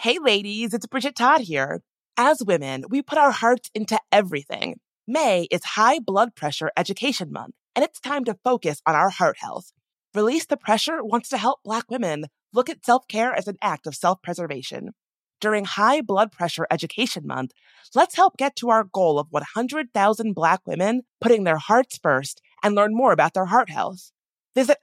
Hey ladies, it's Bridget Todd here. As women, we put our hearts into everything. May is High Blood Pressure Education Month, and it's time to focus on our heart health. Release the Pressure wants to help Black women look at self-care as an act of self-preservation. During High Blood Pressure Education Month, let's help get to our goal of 100,000 Black women putting their hearts first and learn more about their heart health. Visit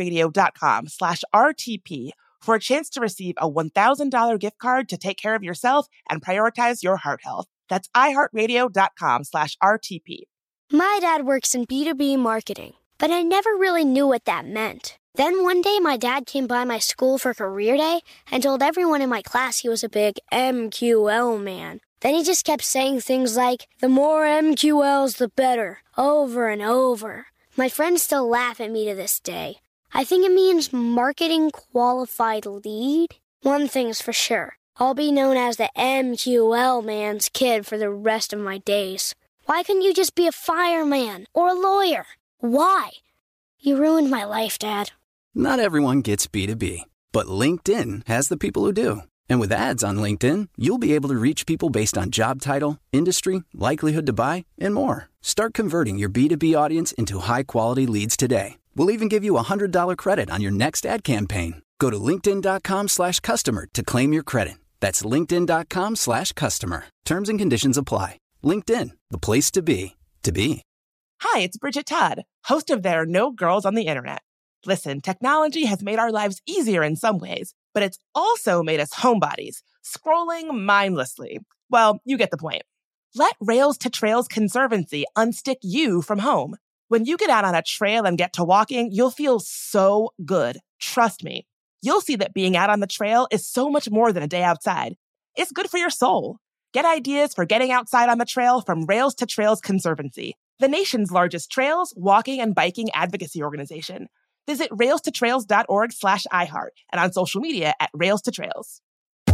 iHeartRadio.com/RTP for a chance to receive a $1,000 gift card to take care of yourself and prioritize your heart health. That's iHeartRadio.com/RTP. My dad works in B2B marketing, but I never really knew what that meant. Then one day my dad came by my school for career day and told everyone in my class he was a big MQL man. Then he just kept saying things like, the more MQLs, the better, over and over. My friends still laugh at me to this day. I think it means marketing qualified lead. One thing's for sure. I'll be known as the MQL man's kid for the rest of my days. Why couldn't you just be a fireman or a lawyer? Why? You ruined my life, Dad. Not everyone gets B2B, but LinkedIn has the people who do. And with ads on LinkedIn, you'll be able to reach people based on job title, industry, likelihood to buy, and more. Start converting your B2B audience into high-quality leads today. We'll even give you a $100 credit on your next ad campaign. Go to linkedin.com/customer to claim your credit. That's linkedin.com/customer. Terms and conditions apply. LinkedIn, the place to be, to be. Hi, it's Bridget Todd, host of There Are No Girls on the Internet. Listen, technology has made our lives easier in some ways, but it's also made us homebodies, scrolling mindlessly. Well, you get the point. Let Rails to Trails Conservancy unstick you from home. When you get out on a trail and get to walking, you'll feel so good. Trust me. You'll see that being out on the trail is so much more than a day outside. It's good for your soul. Get ideas for getting outside on the trail from Rails to Trails Conservancy, the nation's largest trails, walking, and biking advocacy organization. Visit railstotrails.org/iHeart and on social media at Rails to Trails.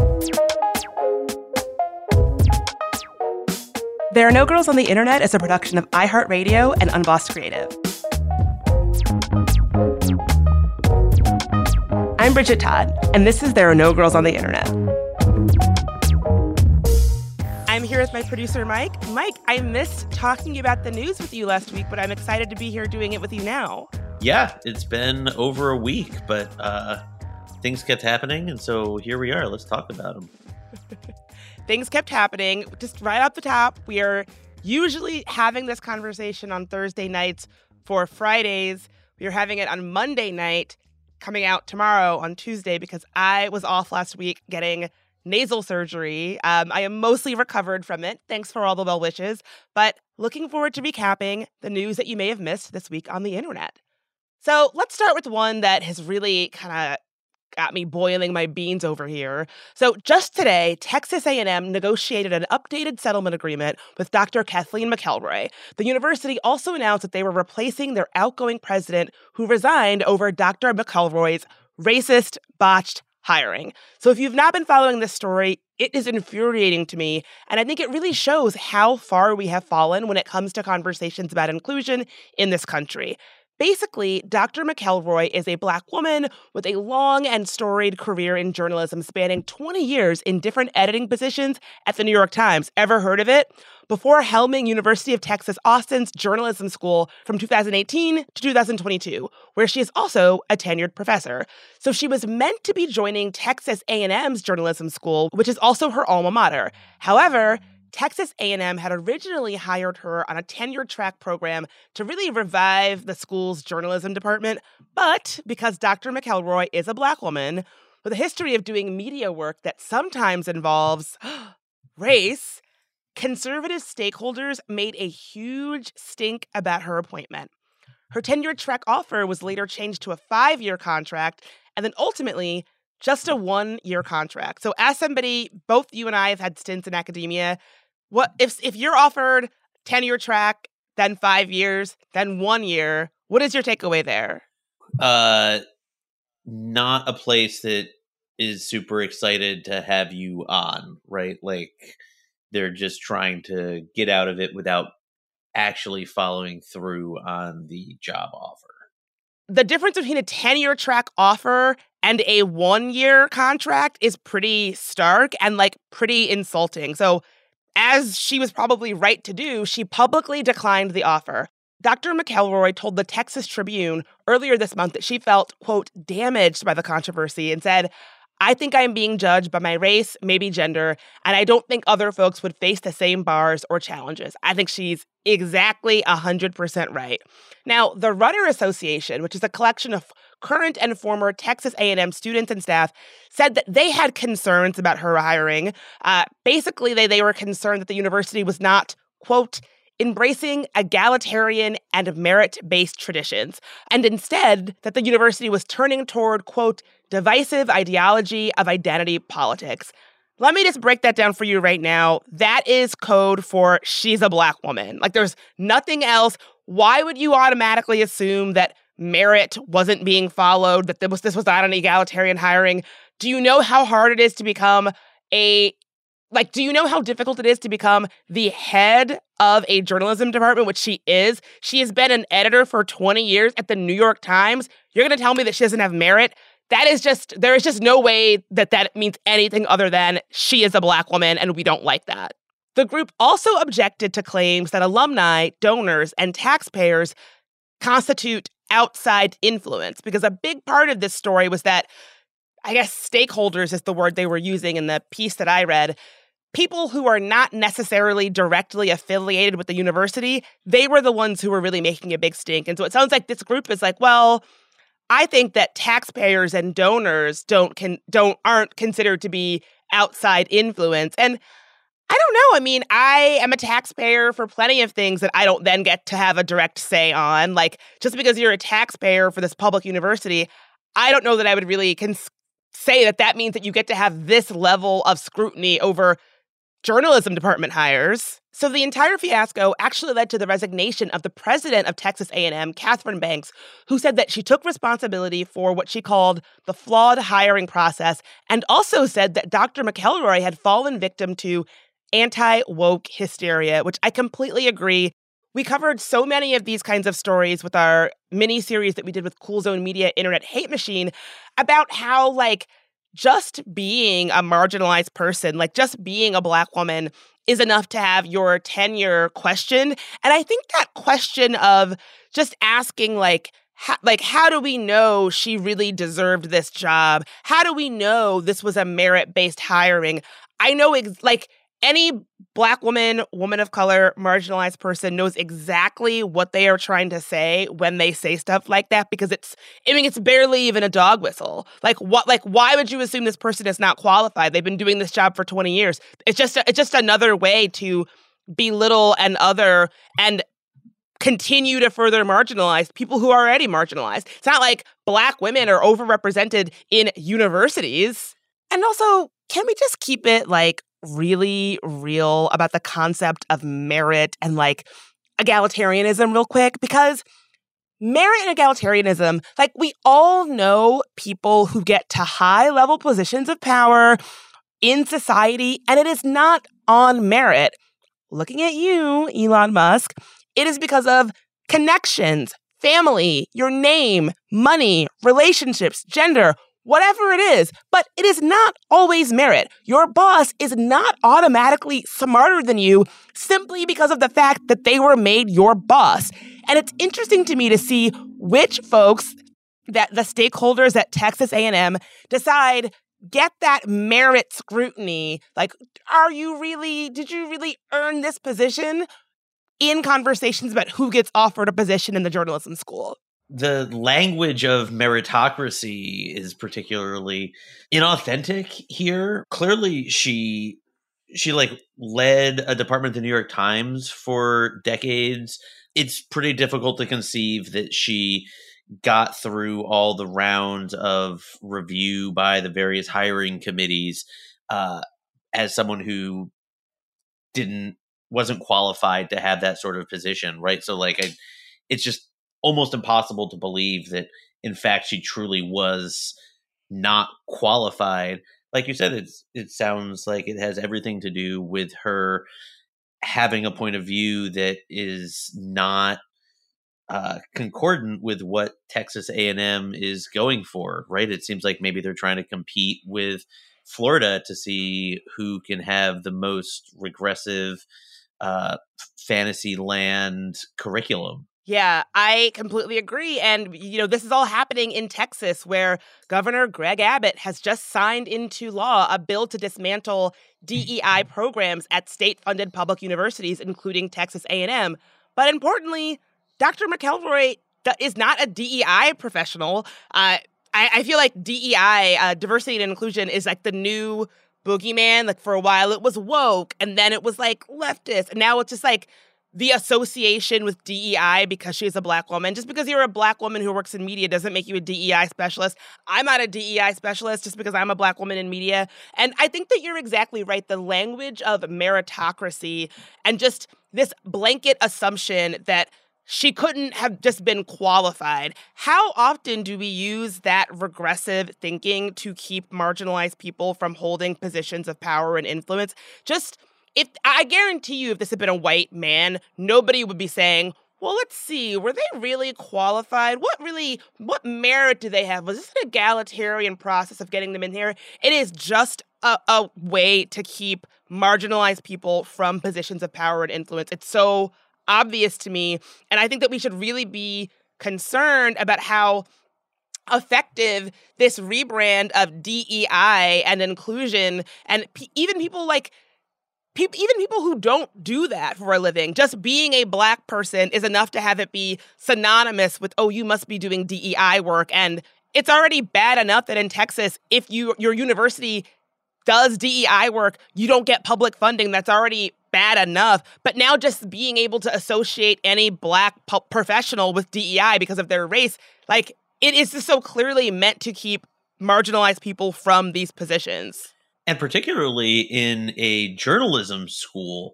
There Are No Girls on the Internet is a production of iHeartRadio and Unbossed Creative. I'm Bridget Todd, and this is There Are No Girls on the Internet. I'm here with my producer, Mike. Mike, I missed talking about the news with you last week, but I'm excited to be here doing it with you now. Yeah, it's been over a week, but things kept happening, and so here we are. Let's talk about them. Things kept happening. Just right off the top, we are usually having this conversation on Thursday nights for Fridays. We are having it on Monday night, coming out tomorrow on Tuesday because I was off last week getting nasal surgery. I am mostly recovered from it. Thanks for all the well wishes. But looking forward to recapping the news that you may have missed this week on the internet. So let's start with one that has really kind of got me boiling my beans over here. So just today, Texas A&M negotiated an updated settlement agreement with Dr. Kathleen McElroy. The university also announced that they were replacing their outgoing president who resigned over Dr. McElroy's racist, botched hiring. So if you've not been following this story, it is infuriating to me, and I think it really shows how far we have fallen when it comes to conversations about inclusion in this country. Basically, Dr. McElroy is a Black woman with a long and storied career in journalism spanning 20 years in different editing positions at the New York Times. Ever heard of it? Before helming University of Texas Austin's journalism school from 2018 to 2022, where she is also a tenured professor. So she was meant to be joining Texas A&M's journalism school, which is also her alma mater. However, Texas A&M had originally hired her on a tenure-track program to really revive the school's journalism department. But because Dr. McElroy is a Black woman with a history of doing media work that sometimes involves race, conservative stakeholders made a huge stink about her appointment. Her tenure-track offer was later changed to a 5-year contract and then ultimately just a 1-year contract. So as somebody, both you and I have had stints in academia. What if you're offered tenure track, then 5 years, then 1 year? What is your takeaway there? Not a place that is super excited to have you on, right? Like they're just trying to get out of it without actually following through on the job offer. The difference between a tenure track offer and a 1-year contract is pretty stark and like pretty insulting. So as she was probably right to do, she publicly declined the offer. Dr. McElroy told the Texas Tribune earlier this month that she felt, quote, damaged by the controversy and said, I think I'm being judged by my race, maybe gender, and I don't think other folks would face the same bars or challenges. I think she's exactly 100% right. Now, the Rudder Association, which is a collection of current and former Texas A&M students and staff, said that they had concerns about her hiring. Basically, they were concerned that the university was not, quote, embracing egalitarian and merit-based traditions, and instead that the university was turning toward, quote, divisive ideology of identity politics. Let me just break that down for you right now. That is code for she's a Black woman. Like, there's nothing else. Why would you automatically assume that merit wasn't being followed, that this was not an egalitarian hiring? Do you know how hard it is to become do you know how difficult it is to become the head of a journalism department, which she is? She has been an editor for 20 years at the New York Times. You're going to tell me that she doesn't have merit? There is just no way that means anything other than she is a Black woman, and we don't like that. The group also objected to claims that alumni, donors, and taxpayers constitute outside influence, because a big part of this story was that, I guess stakeholders is the word they were using in the piece that I read, people who are not necessarily directly affiliated with the university, they were the ones who were really making a big stink. And so it sounds like this group is like, well, I think that taxpayers and donors aren't considered to be outside influence. And I don't know. I mean, I am a taxpayer for plenty of things that I don't then get to have a direct say on. Like, just because you're a taxpayer for this public university, I don't know that I would really say that means that you get to have this level of scrutiny over journalism department hires. So the entire fiasco actually led to the resignation of the president of Texas A&M, Catherine Banks, who said that she took responsibility for what she called the flawed hiring process, and also said that Dr. McElroy had fallen victim to anti-woke hysteria, which I completely agree. We covered so many of these kinds of stories with our mini-series that we did with Cool Zone Media Internet Hate Machine about how, like, just being a marginalized person, like just being a Black woman, is enough to have your tenure questioned. And I think that question of just asking, how do we know she really deserved this job? How do we know this was a merit-based hiring? I know, any Black woman of color, marginalized person knows exactly what they are trying to say when they say stuff like that, because it's barely even a dog whistle. Why would you assume this person is not qualified? They've been doing this job for 20 years. It's just another way to belittle and continue to further marginalize people who are already marginalized. It's not like Black women are overrepresented in universities. And also, can we just keep it really real about the concept of merit and egalitarianism real quick? Because merit and egalitarianism, we all know people who get to high-level positions of power in society, and it is not on merit. Looking at you, Elon Musk, it is because of connections, family, your name, money, relationships, gender, whatever it is, but it is not always merit. Your boss is not automatically smarter than you simply because of the fact that they were made your boss. And it's interesting to me to see which folks that the stakeholders at Texas A&M decide get that merit scrutiny. Did you really earn this position, in conversations about who gets offered a position in the journalism school? The language of meritocracy is particularly inauthentic here. Clearly, she led a department at the New York Times for decades. It's pretty difficult to conceive that she got through all the rounds of review by the various hiring committees as someone who wasn't qualified to have that sort of position, right? So it's just almost impossible to believe that, in fact, she truly was not qualified. Like you said, it sounds like it has everything to do with her having a point of view that is not concordant with what Texas A&M is going for, right? It seems like maybe they're trying to compete with Florida to see who can have the most regressive fantasy land curriculum. Yeah, I completely agree. And, this is all happening in Texas, where Governor Greg Abbott has just signed into law a bill to dismantle DEI programs at state-funded public universities, including Texas A&M. But importantly, Dr. McElroy is not a DEI professional. I feel like DEI, diversity and inclusion, is like the new boogeyman. Like, for a while it was woke, and then it was like leftist, and now it's just like the association with DEI because she's a Black woman. Just because you're a Black woman who works in media doesn't make you a DEI specialist. I'm not a DEI specialist just because I'm a Black woman in media. And I think that you're exactly right. The language of meritocracy and just this blanket assumption that she couldn't have just been qualified. How often do we use that regressive thinking to keep marginalized people from holding positions of power and influence? If I guarantee you, if this had been a white man, nobody would be saying, well, let's see, were they really qualified? What merit do they have? Was this an egalitarian process of getting them in here? It is just a way to keep marginalized people from positions of power and influence. It's so obvious to me. And I think that we should really be concerned about how effective this rebrand of DEI and inclusion, and even people who don't do that for a living, just being a Black person is enough to have it be synonymous with, oh, you must be doing DEI work. And it's already bad enough that in Texas, if your university does DEI work, you don't get public funding. That's already bad enough. But now just being able to associate any Black professional with DEI because of their race, like, it is just so clearly meant to keep marginalized people from these positions. And particularly in a journalism school,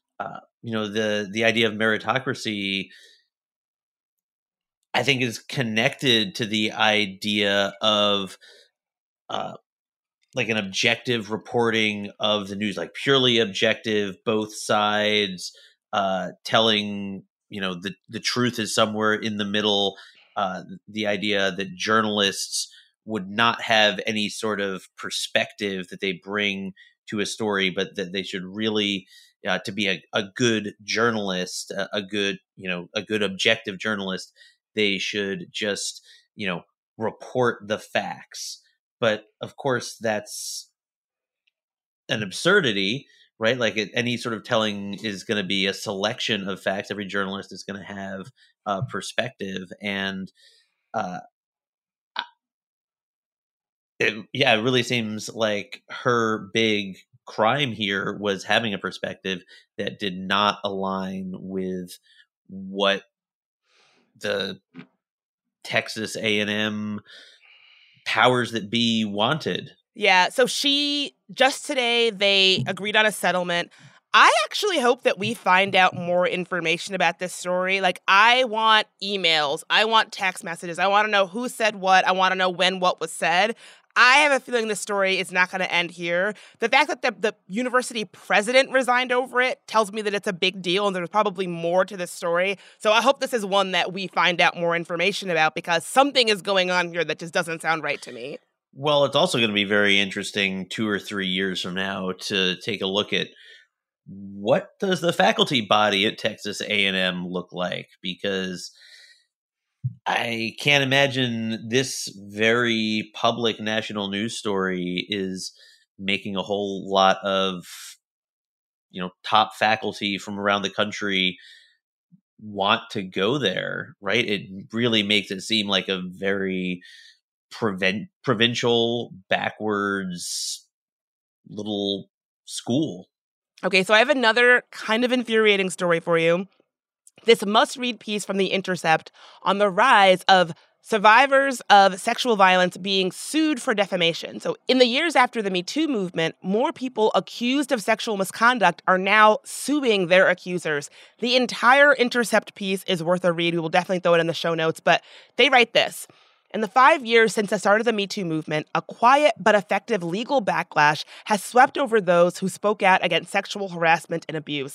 the idea of meritocracy, I think, is connected to the idea of like an objective reporting of the news, like purely objective, both sides, telling, the truth is somewhere in the middle. The idea that journalists would not have any sort of perspective that they bring to a story, but that they should really, to be a good journalist, a good objective journalist, they should just, report the facts. But of course, that's an absurdity, right? Like any sort of telling is going to be a selection of facts. Every journalist is going to have a perspective. And it really seems like her big crime here was having a perspective that did not align with what the Texas A&M powers that be wanted. Yeah, so just today, they agreed on a settlement. I actually hope that we find out more information about this story. Like, I want emails. I want text messages. I want to know who said what. I want to know when what was said. I have a feeling this story is not going to end here. The fact that the university president resigned over it tells me that it's a big deal, and there's probably more to this story. So I hope this is one that we find out more information about, because something is going on here that just doesn't sound right to me. Well, it's also going to be very interesting 2 or 3 years from now to take a look at what does the faculty body at Texas A&M look like, because I can't imagine this very public national news story is making a whole lot of, top faculty from around the country want to go there, right? It really makes it seem like a very provincial, backwards little school. Okay, so I have another kind of infuriating story for you. This must-read piece from The Intercept on the rise of survivors of sexual violence being sued for defamation. So in the years after the Me Too movement, more people accused of sexual misconduct are now suing their accusers. The entire Intercept piece is worth a read. We will definitely throw it in the show notes, but they write this. In the 5 years since the start of the Me Too movement, a quiet but effective legal backlash has swept over those who spoke out against sexual harassment and abuse.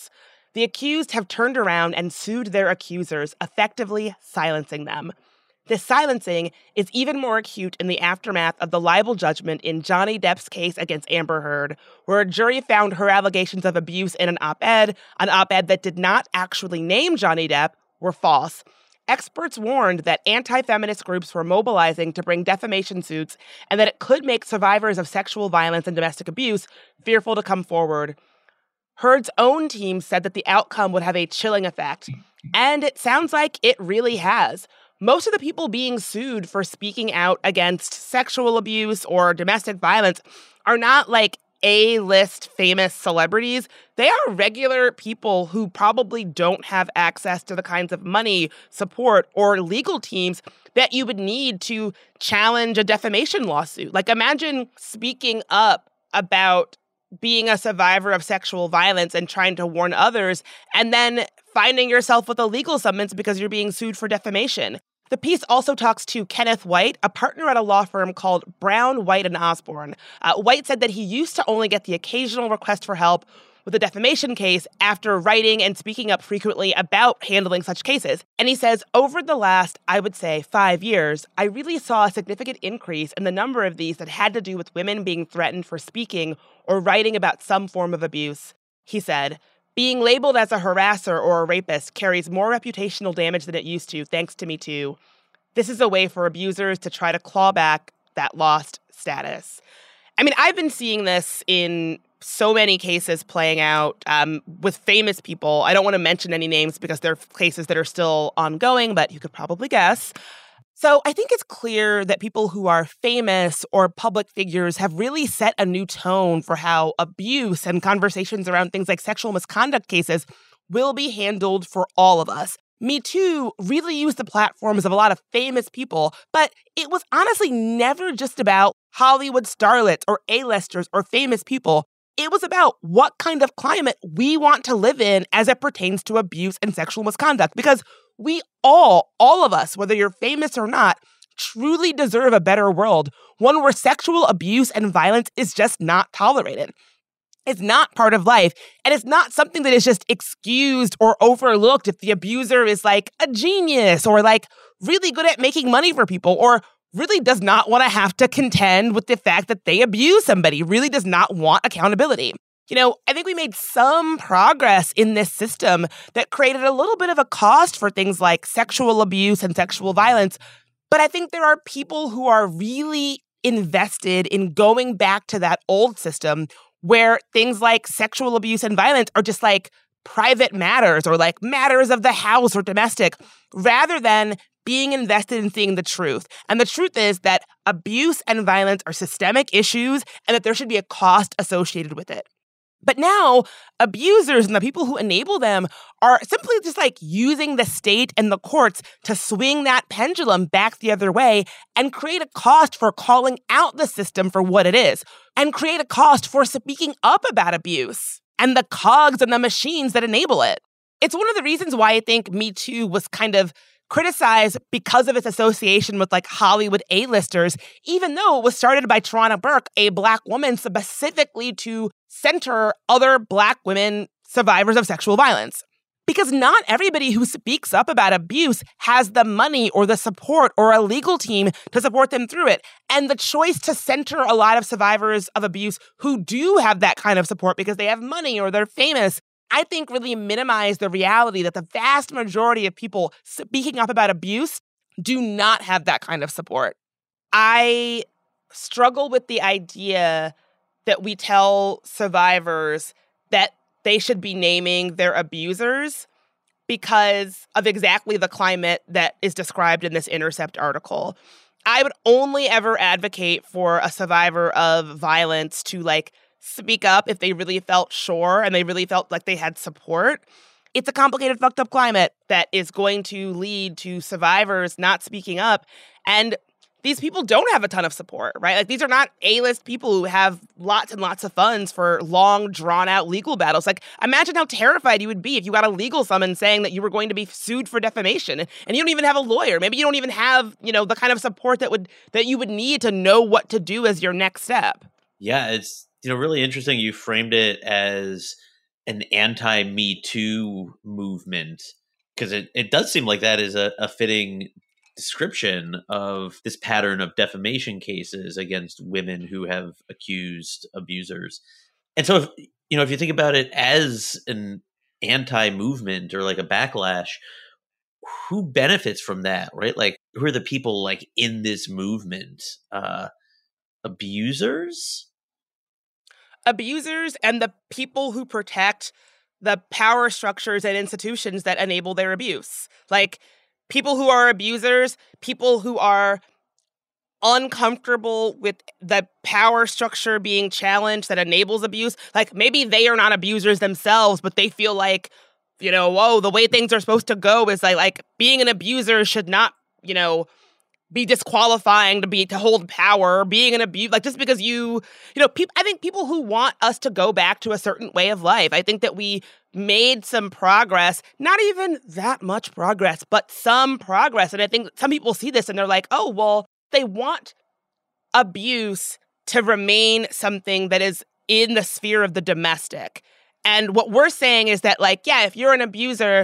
The accused have turned around and sued their accusers, effectively silencing them. This silencing is even more acute in the aftermath of the libel judgment in Johnny Depp's case against Amber Heard, where a jury found her allegations of abuse in an op-ed that did not actually name Johnny Depp, were false. Experts warned that anti-feminist groups were mobilizing to bring defamation suits and that it could make survivors of sexual violence and domestic abuse fearful to come forward. Heard's own team said that the outcome would have a chilling effect, and it sounds like it really has. Most of the people being sued for speaking out against sexual abuse or domestic violence are not like A-list famous celebrities. They are regular people who probably don't have access to the kinds of money, support, or legal teams that you would need to challenge a defamation lawsuit. Like, imagine speaking up about being a survivor of sexual violence and trying to warn others, and then finding yourself with a legal summons because you're being sued for defamation. The piece also talks to Kenneth White, a partner at a law firm called Brown, White, and Osborne. White said that he used to only get the occasional request for help with a defamation case after writing and speaking up frequently about handling such cases. And he says, over the last, I would say, 5 years, I really saw a significant increase in the number of these that had to do with women being threatened for speaking or writing about some form of abuse. He said, being labeled as a harasser or a rapist carries more reputational damage than it used to, thanks to Me Too. This is a way for abusers to try to claw back that lost status. I mean, I've been seeing this in so many cases playing out with famous people. I don't want to mention any names because they're cases that are still ongoing, but you could probably guess. So I think it's clear that people who are famous or public figures have really set a new tone for how abuse and conversations around things like sexual misconduct cases will be handled for all of us. Me Too really used the platforms of a lot of famous people, but it was honestly never just about Hollywood starlets or A-listers or famous people. It was about what kind of climate we want to live in as it pertains to abuse and sexual misconduct, because we all of us, whether you're famous or not, truly deserve a better world, one where sexual abuse and violence is just not tolerated. It's not part of life, and it's not something that is just excused or overlooked if the abuser is like a genius or like really good at making money for people or really does not want to have to contend with the fact that they abuse somebody, really does not want accountability. You know, I think we made some progress in this system that created a little bit of a cost for things like sexual abuse and sexual violence. But I think there are people who are really invested in going back to that old system where things like sexual abuse and violence are just like private matters or like matters of the house or domestic, rather than being invested in seeing the truth. And the truth is that abuse and violence are systemic issues and that there should be a cost associated with it. But now, abusers and the people who enable them are simply just like using the state and the courts to swing that pendulum back the other way and create a cost for calling out the system for what it is, and create a cost for speaking up about abuse and the cogs and the machines that enable it. It's one of the reasons why I think Me Too was kind of criticized because of its association with like Hollywood A-listers, even though it was started by Tarana Burke, a Black woman, specifically to center other Black women survivors of sexual violence. Because not everybody who speaks up about abuse has the money or the support or a legal team to support them through it. And the choice to center a lot of survivors of abuse who do have that kind of support because they have money or they're famous, I think really minimize the reality that the vast majority of people speaking up about abuse do not have that kind of support. I struggle with the idea that we tell survivors that they should be naming their abusers because of exactly the climate that is described in this Intercept article. I would only ever advocate for a survivor of violence to like speak up if they really felt sure and they really felt like they had support. It's a complicated, fucked up climate that is going to lead to survivors not speaking up. And these people don't have a ton of support, right? Like, these are not A-list people who have lots and lots of funds for long, drawn-out legal battles. Like, imagine how terrified you would be if you got a legal summons saying that you were going to be sued for defamation, and you don't even have a lawyer. Maybe you don't even have, you know, the kind of support that you would need to know what to do as your next step. Yeah, it's, you know, really interesting. You framed it as an anti-Me Too movement, because it does seem like that is a fitting description of this pattern of defamation cases against women who have accused abusers. And so, if you think about it as an anti-movement or like a backlash, who benefits from that, right? Like, who are the people like in this movement? Abusers and the people who protect the power structures and institutions that enable their abuse. Like, people who are abusers, people who are uncomfortable with the power structure being challenged that enables abuse. Like, maybe they are not abusers themselves, but they feel like, whoa, the way things are supposed to go is like being an abuser should not, be disqualifying to hold power. Being an abuse, like, just because I think people who want us to go back to a certain way of life. I think that we made some progress, not even that much progress, but some progress. And I think some people see this and they're like, oh, well, they want abuse to remain something that is in the sphere of the domestic. And what we're saying is that, like, yeah, if you're an abuser,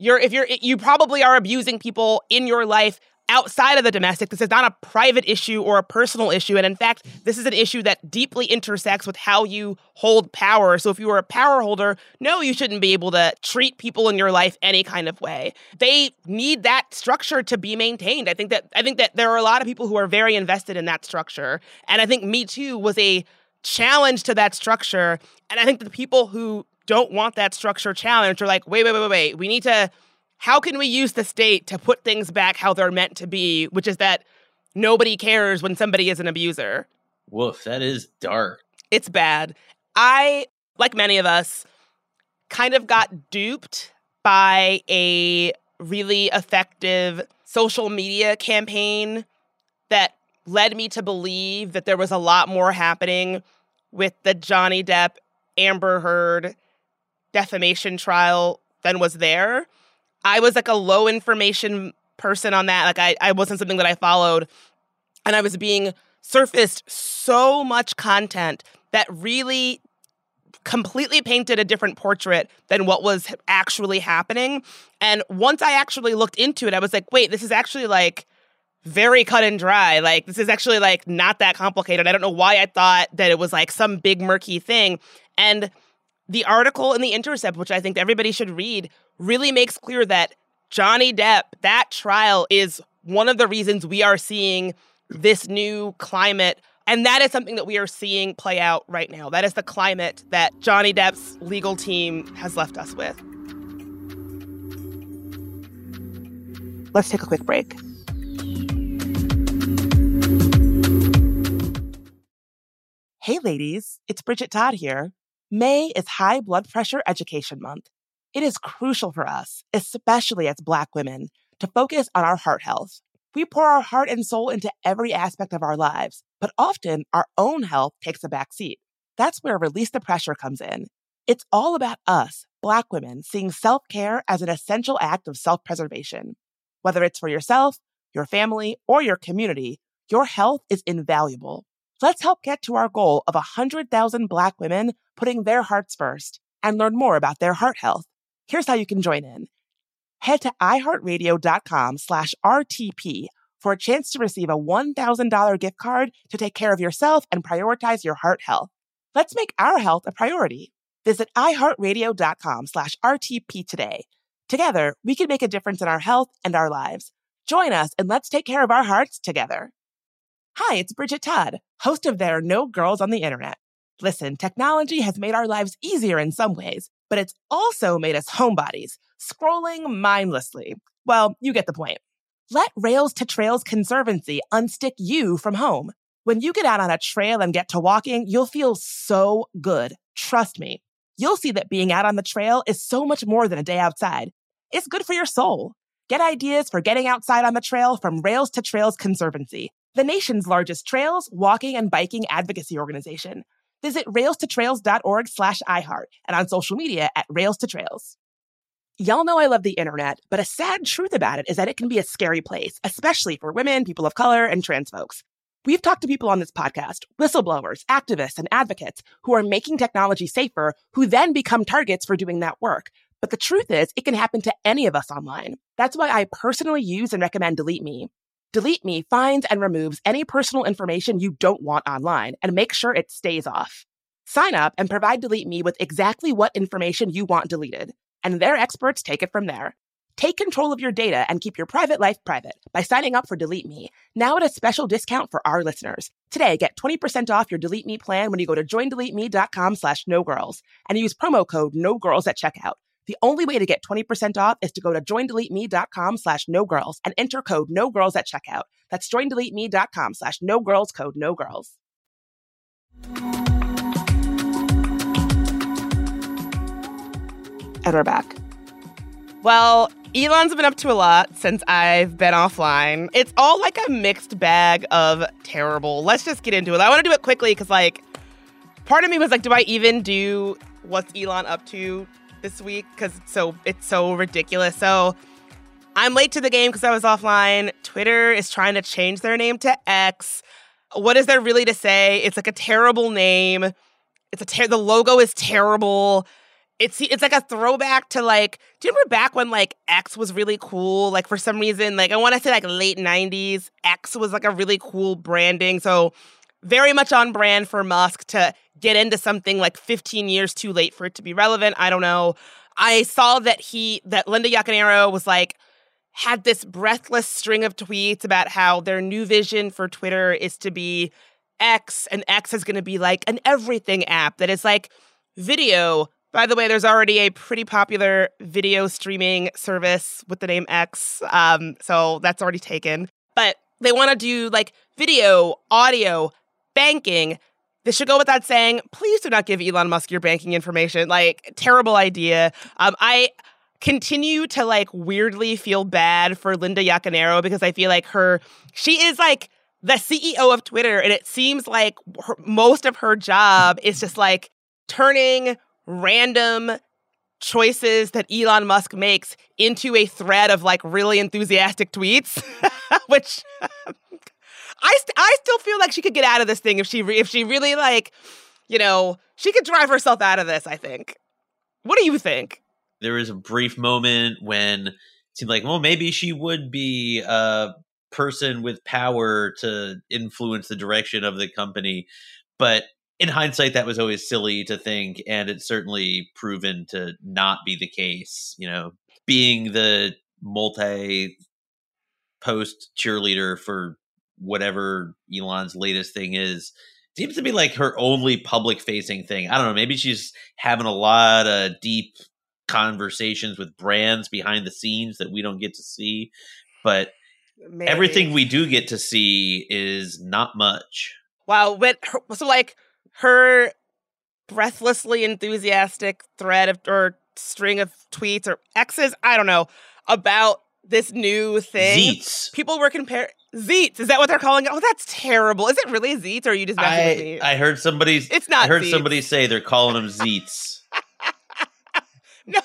you probably are abusing people in your life outside of the domestic. This is not a private issue or a personal issue. And in fact, this is an issue that deeply intersects with how you hold power. So if you are a power holder, no, you shouldn't be able to treat people in your life any kind of way. They need that structure to be maintained. I think that there are a lot of people who are very invested in that structure. And I think Me Too was a challenge to that structure. And I think that the people who don't want that structure challenged are like, wait. We need to... How can we use the state to put things back how they're meant to be, which is that nobody cares when somebody is an abuser? Woof, that is dark. It's bad. I, like many of us, kind of got duped by a really effective social media campaign that led me to believe that there was a lot more happening with the Johnny Depp, Amber Heard defamation trial than was there. I was like a low information person on that. Like, I wasn't something that I followed. And I was being surfaced so much content that really completely painted a different portrait than what was actually happening. And once I actually looked into it, I was like, wait, this is actually like very cut and dry. Like, this is actually like not that complicated. I don't know why I thought that it was like some big murky thing. And the article in The Intercept, which I think everybody should read, really makes clear that Johnny Depp, that trial is one of the reasons we are seeing this new climate. And that is something that we are seeing play out right now. That is the climate that Johnny Depp's legal team has left us with. Let's take a quick break. Hey, ladies, it's Bridget Todd here. May is High Blood Pressure Education Month. It is crucial for us, especially as Black women, to focus on our heart health. We pour our heart and soul into every aspect of our lives, but often our own health takes a back seat. That's where Release the Pressure comes in. It's all about us, Black women, seeing self-care as an essential act of self-preservation. Whether it's for yourself, your family, or your community, your health is invaluable. Let's help get to our goal of 100,000 Black women putting their hearts first and learn more about their heart health. Here's how you can join in. Head to iHeartRadio.com/RTP for a chance to receive a $1,000 gift card to take care of yourself and prioritize your heart health. Let's make our health a priority. Visit iHeartRadio.com/RTP today. Together, we can make a difference in our health and our lives. Join us and let's take care of our hearts together. Hi, it's Bridget Todd, host of There Are No Girls on the Internet. Listen, technology has made our lives easier in some ways, but it's also made us homebodies, scrolling mindlessly. Well, you get the point. Let Rails to Trails Conservancy unstick you from home. When you get out on a trail and get to walking, you'll feel so good. Trust me. You'll see that being out on the trail is so much more than a day outside. It's good for your soul. Get ideas for getting outside on the trail from Rails to Trails Conservancy, the nation's largest trails, walking, and biking advocacy organization. Visit railstotrails.org/iHeart and on social media at Rails to Trails. Y'all know I love the internet, but a sad truth about it is that it can be a scary place, especially for women, people of color, and trans folks. We've talked to people on this podcast, whistleblowers, activists, and advocates who are making technology safer, who then become targets for doing that work. But the truth is, it can happen to any of us online. That's why I personally use and recommend Delete Me. Delete Me finds and removes any personal information you don't want online and makes sure it stays off. Sign up and provide Delete Me with exactly what information you want deleted, and their experts take it from there. Take control of your data and keep your private life private by signing up for Delete Me, now at a special discount for our listeners. Today, get 20% off your Delete Me plan when you go to joindeleteme.com/nogirls and use promo code NOGIRLS at checkout. The only way to get 20% off is to go to joindeleteme.com/nogirls and enter code NOGIRLS at checkout. That's joindeleteme.com/nogirls, code NOGIRLS. And we're back. Well, Elon's been up to a lot since I've been offline. It's all like a mixed bag of terrible. Let's just get into it. I want to do it quickly because, like, part of me was like, do I even do what's Elon up to this week? Because it's so ridiculous. So I'm late to the game because I was offline. Twitter is trying to change their name to X. What is there really to say? It's like a terrible name. The logo is terrible. It's like a throwback to, like, do you remember back when, like, X was really cool? Like, for some reason, like, I want to say, like, late 90s, X was, like, a really cool branding. So very much on brand for Musk to get into something, like, 15 years too late for it to be relevant. I don't know. I saw that Linda Yaccanero was, like, had this breathless string of tweets about how their new vision for Twitter is to be X, and X is going to be, like, an everything app that is, like, video. By the way, there's already a pretty popular video streaming service with the name X, so that's already taken. But they want to do, like, video, audio, banking. This should go without saying, please do not give Elon Musk your banking information. Like, terrible idea. I continue to, like, weirdly feel bad for Linda Yaccanero because I feel like she is, like, the CEO of Twitter, and it seems like most of her job is just, like, turning random choices that Elon Musk makes into a thread of, like, really enthusiastic tweets, which I still feel like she could get out of this thing if she really, like, you know, she could drive herself out of this, I think. What do you think? There was a brief moment when it seemed like, well, maybe she would be a person with power to influence the direction of the company, but in hindsight, that was always silly to think, and it's certainly proven to not be the case. You know, being the multi-post cheerleader for whatever Elon's latest thing is, seems to be like her only public-facing thing. I don't know, maybe she's having a lot of deep conversations with brands behind the scenes that we don't get to see, but maybe everything we do get to see is not much. Wow, her breathlessly enthusiastic thread or string of tweets or X's, I don't know, about this new thing. Zeets. People were comparing Zeets. Is that what they're calling it? Oh, that's terrible. Is it really Zeets, or are you just messing with me? I heard somebody. It's not. I heard Zeets. Somebody say they're calling them Zeets. No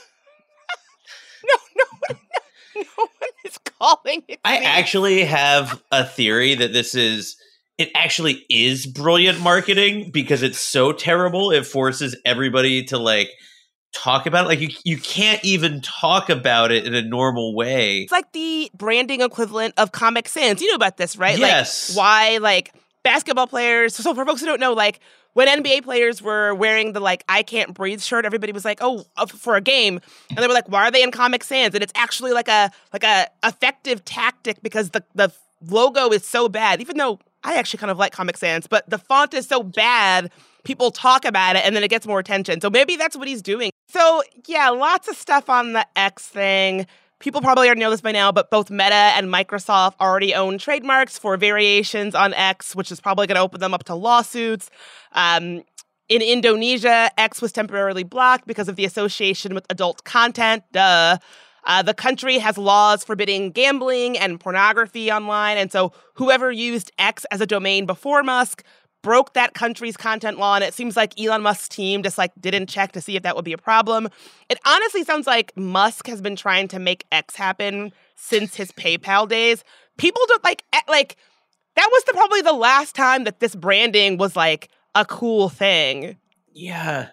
one is calling it. I Zeets. actually have a theory that it actually is brilliant marketing because it's so terrible. It forces everybody to, like, talk about it. Like, you can't even talk about it in a normal way. It's like the branding equivalent of Comic Sans. You know about this, right? Yes. Like, why, like, basketball players. So for folks who don't know, like, when NBA players were wearing the, like, I Can't Breathe shirt, everybody was like, oh, for a game. And they were like, why are they in Comic Sans? And it's actually like a effective tactic because the logo is so bad, even though I actually kind of like Comic Sans, but the font is so bad, people talk about it, and then it gets more attention. So maybe that's what he's doing. So, yeah, lots of stuff on the X thing. People probably already know this by now, but both Meta and Microsoft already own trademarks for variations on X, which is probably going to open them up to lawsuits. In Indonesia, X was temporarily blocked because of the association with adult content. Duh. The country has laws forbidding gambling and pornography online, and so whoever used X as a domain before Musk broke that country's content law, and it seems like Elon Musk's team just, like, didn't check to see if that would be a problem. It honestly sounds like Musk has been trying to make X happen since his PayPal days. People don't, like that was probably the last time that this branding was like a cool thing. Yeah,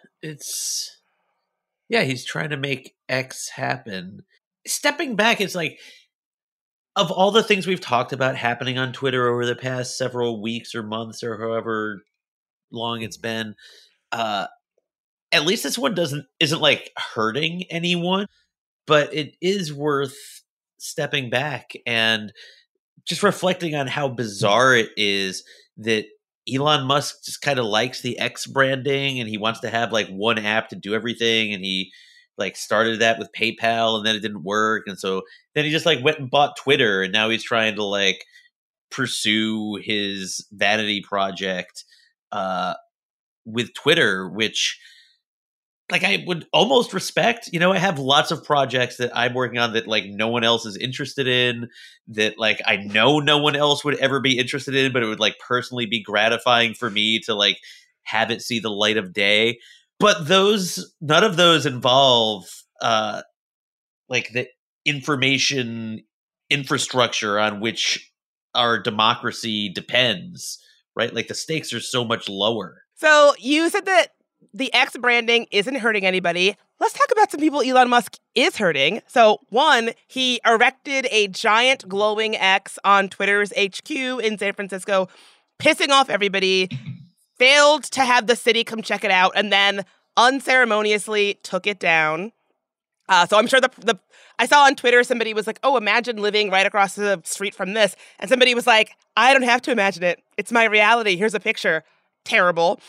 he's trying to make X happen. Stepping back, it's like, of all the things we've talked about happening on Twitter over the past several weeks or months or however long it's been, at least this one isn't like hurting anyone, but it is worth stepping back and just reflecting on how bizarre it is that Elon Musk just kind of likes the X branding and he wants to have like one app to do everything, and he like started that with PayPal and then it didn't work, and so then he just like went and bought Twitter, and now he's trying to like pursue his vanity project with Twitter, which like I would almost respect. I have lots of projects that I'm working on that like no one else is interested in, that like I know no one else would ever be interested in, but it would like personally be gratifying for me to like have it see the light of day. But none of those involve like the information infrastructure on which our democracy depends, right? Like the stakes are so much lower. So you said that the X branding isn't hurting anybody. Let's talk about some people Elon Musk is hurting. So one, he erected a giant glowing X on Twitter's HQ in San Francisco, pissing off everybody, failed to have the city come check it out, and then unceremoniously took it down. So I'm sure I saw on Twitter somebody was like, oh, imagine living right across the street from this. And somebody was like, I don't have to imagine it. It's my reality. Here's a picture. Terrible.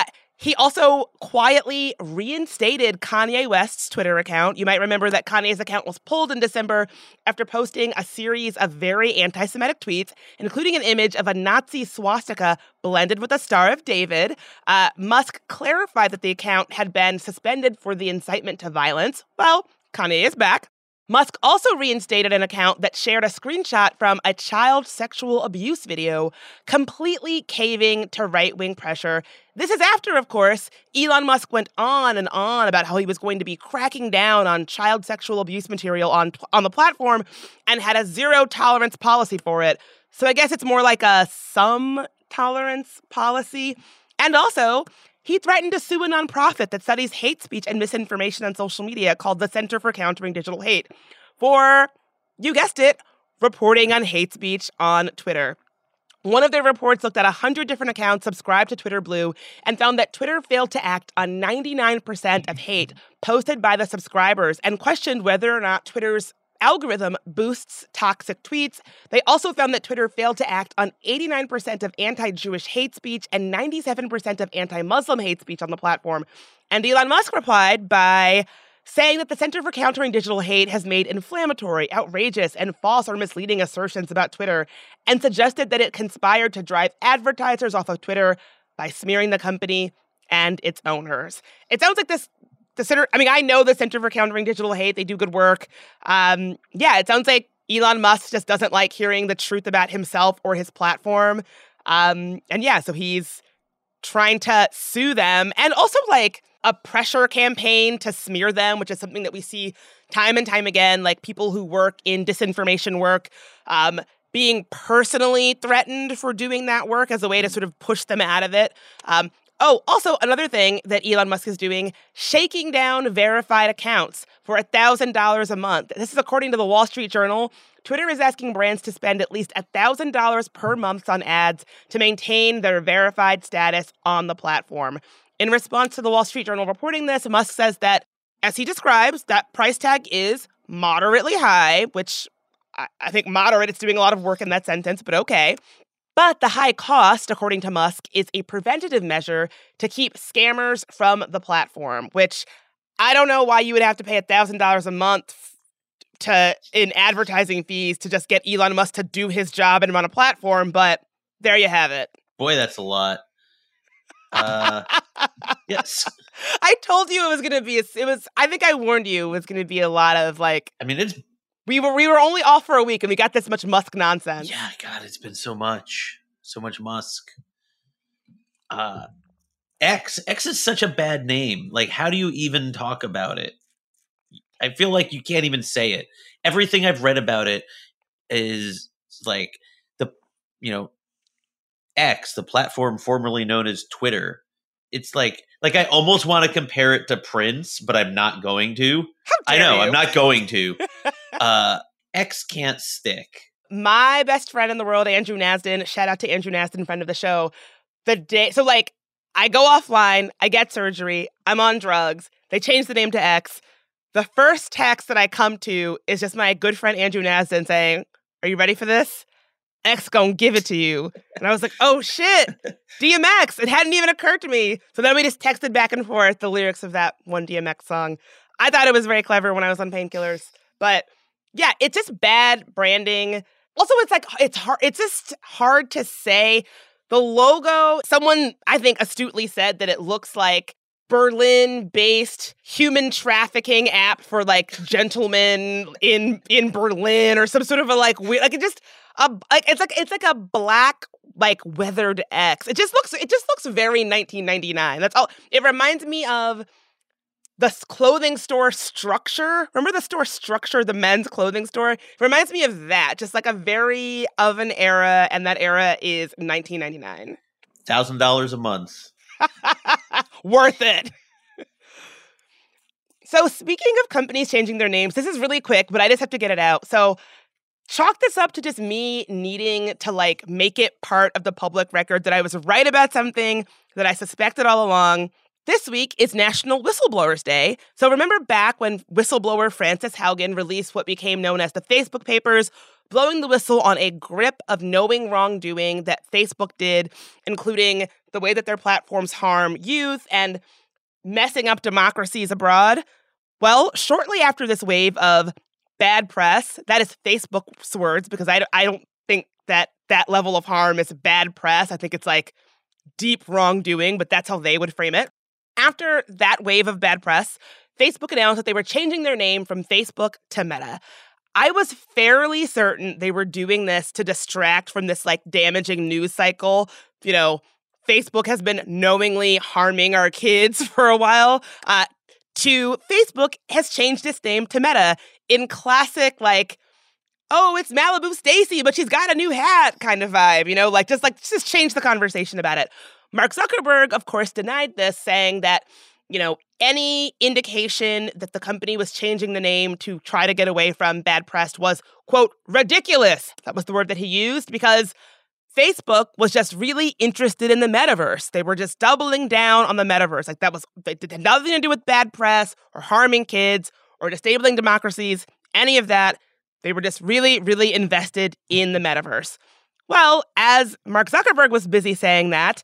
He also quietly reinstated Kanye West's Twitter account. You might remember that Kanye's account was pulled in December after posting a series of very anti-Semitic tweets, including an image of a Nazi swastika blended with a Star of David. Musk clarified that the account had been suspended for the incitement to violence. Well, Kanye is back. Musk also reinstated an account that shared a screenshot from a child sexual abuse video, completely caving to right-wing pressure. This is after, of course, Elon Musk went on and on about how he was going to be cracking down on child sexual abuse material on the platform and had a zero-tolerance policy for it. So I guess it's more like a some tolerance policy. And also, he threatened to sue a nonprofit that studies hate speech and misinformation on social media called the Center for Countering Digital Hate for, you guessed it, reporting on hate speech on Twitter. One of their reports looked at 100 different accounts subscribed to Twitter Blue and found that Twitter failed to act on 99% of hate posted by the subscribers and questioned whether or not Twitter's algorithm boosts toxic tweets. They also found that Twitter failed to act on 89% of anti-Jewish hate speech and 97% of anti-Muslim hate speech on the platform. And Elon Musk replied by saying that the Center for Countering Digital Hate has made inflammatory, outrageous, and false or misleading assertions about Twitter and suggested that it conspired to drive advertisers off of Twitter by smearing the company and its owners. It sounds like I know the Center for Countering Digital Hate. They do good work. It sounds like Elon Musk just doesn't like hearing the truth about himself or his platform. So he's trying to sue them, and also like a pressure campaign to smear them, which is something that we see time and time again, like people who work in disinformation work being personally threatened for doing that work as a way to sort of push them out of it. Also, another thing that Elon Musk is doing, shaking down verified accounts for $1,000 a month. This is according to the Wall Street Journal. Twitter is asking brands to spend at least $1,000 per month on ads to maintain their verified status on the platform. In response to the Wall Street Journal reporting this, Musk says that, as he describes, that price tag is moderately high, which I think moderate, it's doing a lot of work in that sentence, but okay. But the high cost, according to Musk, is a preventative measure to keep scammers from the platform, which I don't know why you would have to pay $1,000 a month in advertising fees to just get Elon Musk to do his job and run a platform, but there you have it. Boy, that's a lot. Yes. I told you it was going to be, I think I warned you it was going to be a lot of like, I mean, it's, we were only off for a week and we got this much Musk nonsense. Yeah, God, it's been so much Musk. X is such a bad name. Like, how do you even talk about it? I feel like you can't even say it. Everything I've read about it is like X, the platform formerly known as Twitter. It's like I almost want to compare it to Prince, but I'm not going to. How dare you? I'm not going to. X can't stick. My best friend in the world, Andrew Nasdin, shout out to Andrew Nasdin, friend of the show, I go offline, I get surgery, I'm on drugs, they change the name to X. The first text that I come to is just my good friend Andrew Nasdin saying, "Are you ready for this? X gonna give it to you." And I was like, oh shit, DMX. It hadn't even occurred to me. So then we just texted back and forth the lyrics of that one DMX song. I thought it was very clever when I was on Painkillers. But yeah, it's just bad branding. Also, it's just hard to say. The logo, someone I think astutely said that it looks like Berlin-based human trafficking app for like gentlemen in Berlin or some sort of a like weird, like it's like a black like weathered X. It just looks very 1999. That's all. It reminds me of the clothing store Structure. Remember the store Structure, the men's clothing store? It reminds me of that, just like a very of an era, and that era is 1999. $1,000 a month. Worth it. So speaking of companies changing their names, this is really quick, but I just have to get it out. So chalk this up to just me needing to like make it part of the public record that I was right about something that I suspected all along. This week is National Whistleblowers Day. So remember back when whistleblower Frances Haugen released what became known as the Facebook Papers, blowing the whistle on a grip of knowing wrongdoing that Facebook did, including the way that their platforms harm youth and messing up democracies abroad? Well, shortly after this wave of bad press, that is Facebook's words, because I don't think that level of harm is bad press. I think it's like deep wrongdoing, but that's how they would frame it. After that wave of bad press, Facebook announced that they were changing their name from Facebook to Meta. I was fairly certain they were doing this to distract from this like damaging news cycle. You know, Facebook has been knowingly harming our kids for a while. Facebook has changed its name to Meta in classic like, oh, it's Malibu Stacy, but she's got a new hat kind of vibe, you know, just change the conversation about it. Mark Zuckerberg, of course, denied this, saying that, you know, any indication that the company was changing the name to try to get away from bad press was, quote, ridiculous. That was the word that he used, because Facebook was just really interested in the metaverse. They were just doubling down on the metaverse. Like it had nothing to do with bad press or harming kids or disabling democracies, any of that. They were just really, really invested in the metaverse. Well, as Mark Zuckerberg was busy saying that,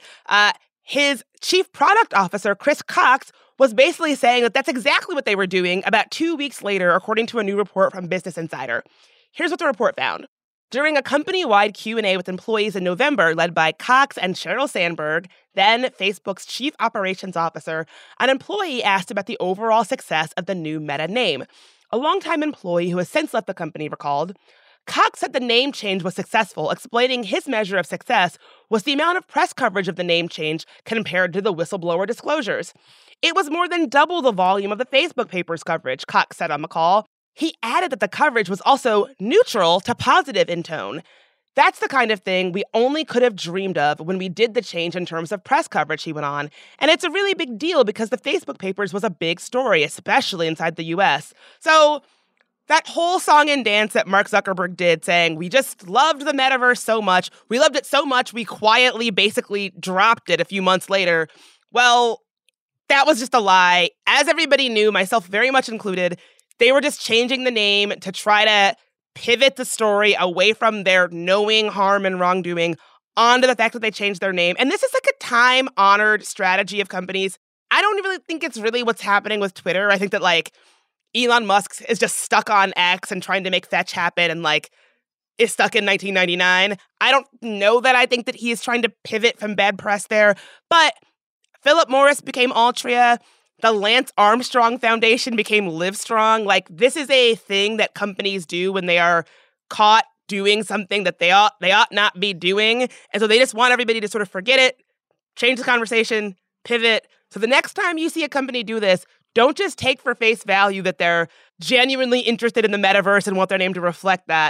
his chief product officer, Chris Cox, was basically saying that that's exactly what they were doing about 2 weeks later, according to a new report from Business Insider. Here's what the report found. During a company-wide Q&A with employees in November, led by Cox and Sheryl Sandberg, then Facebook's chief operations officer, an employee asked about the overall success of the new Meta name. A longtime employee who has since left the company recalled, Cox said the name change was successful, explaining his measure of success was the amount of press coverage of the name change compared to the whistleblower disclosures. It was more than double the volume of the Facebook Papers coverage, Cox said on the call. He added that the coverage was also neutral to positive in tone. That's the kind of thing we only could have dreamed of when we did the change in terms of press coverage, he went on. And it's a really big deal because the Facebook Papers was a big story, especially inside the US. So that whole song and dance that Mark Zuckerberg did saying, we just loved the metaverse so much, we loved it so much, we quietly basically dropped it a few months later. Well, that was just a lie. As everybody knew, myself very much included, they were just changing the name to try to pivot the story away from their knowing harm and wrongdoing onto the fact that they changed their name. And this is like a time-honored strategy of companies. I don't really think it's really what's happening with Twitter. I think that like Elon Musk is just stuck on X and trying to make fetch happen and like is stuck in 1999. I don't know that I think that he is trying to pivot from bad press there, but Philip Morris became Altria. The Lance Armstrong Foundation became Livestrong. Like, this is a thing that companies do when they are caught doing something that they ought not be doing. And so they just want everybody to sort of forget it, change the conversation, pivot. So the next time you see a company do this, don't just take for face value that they're genuinely interested in the metaverse and want their name to reflect that.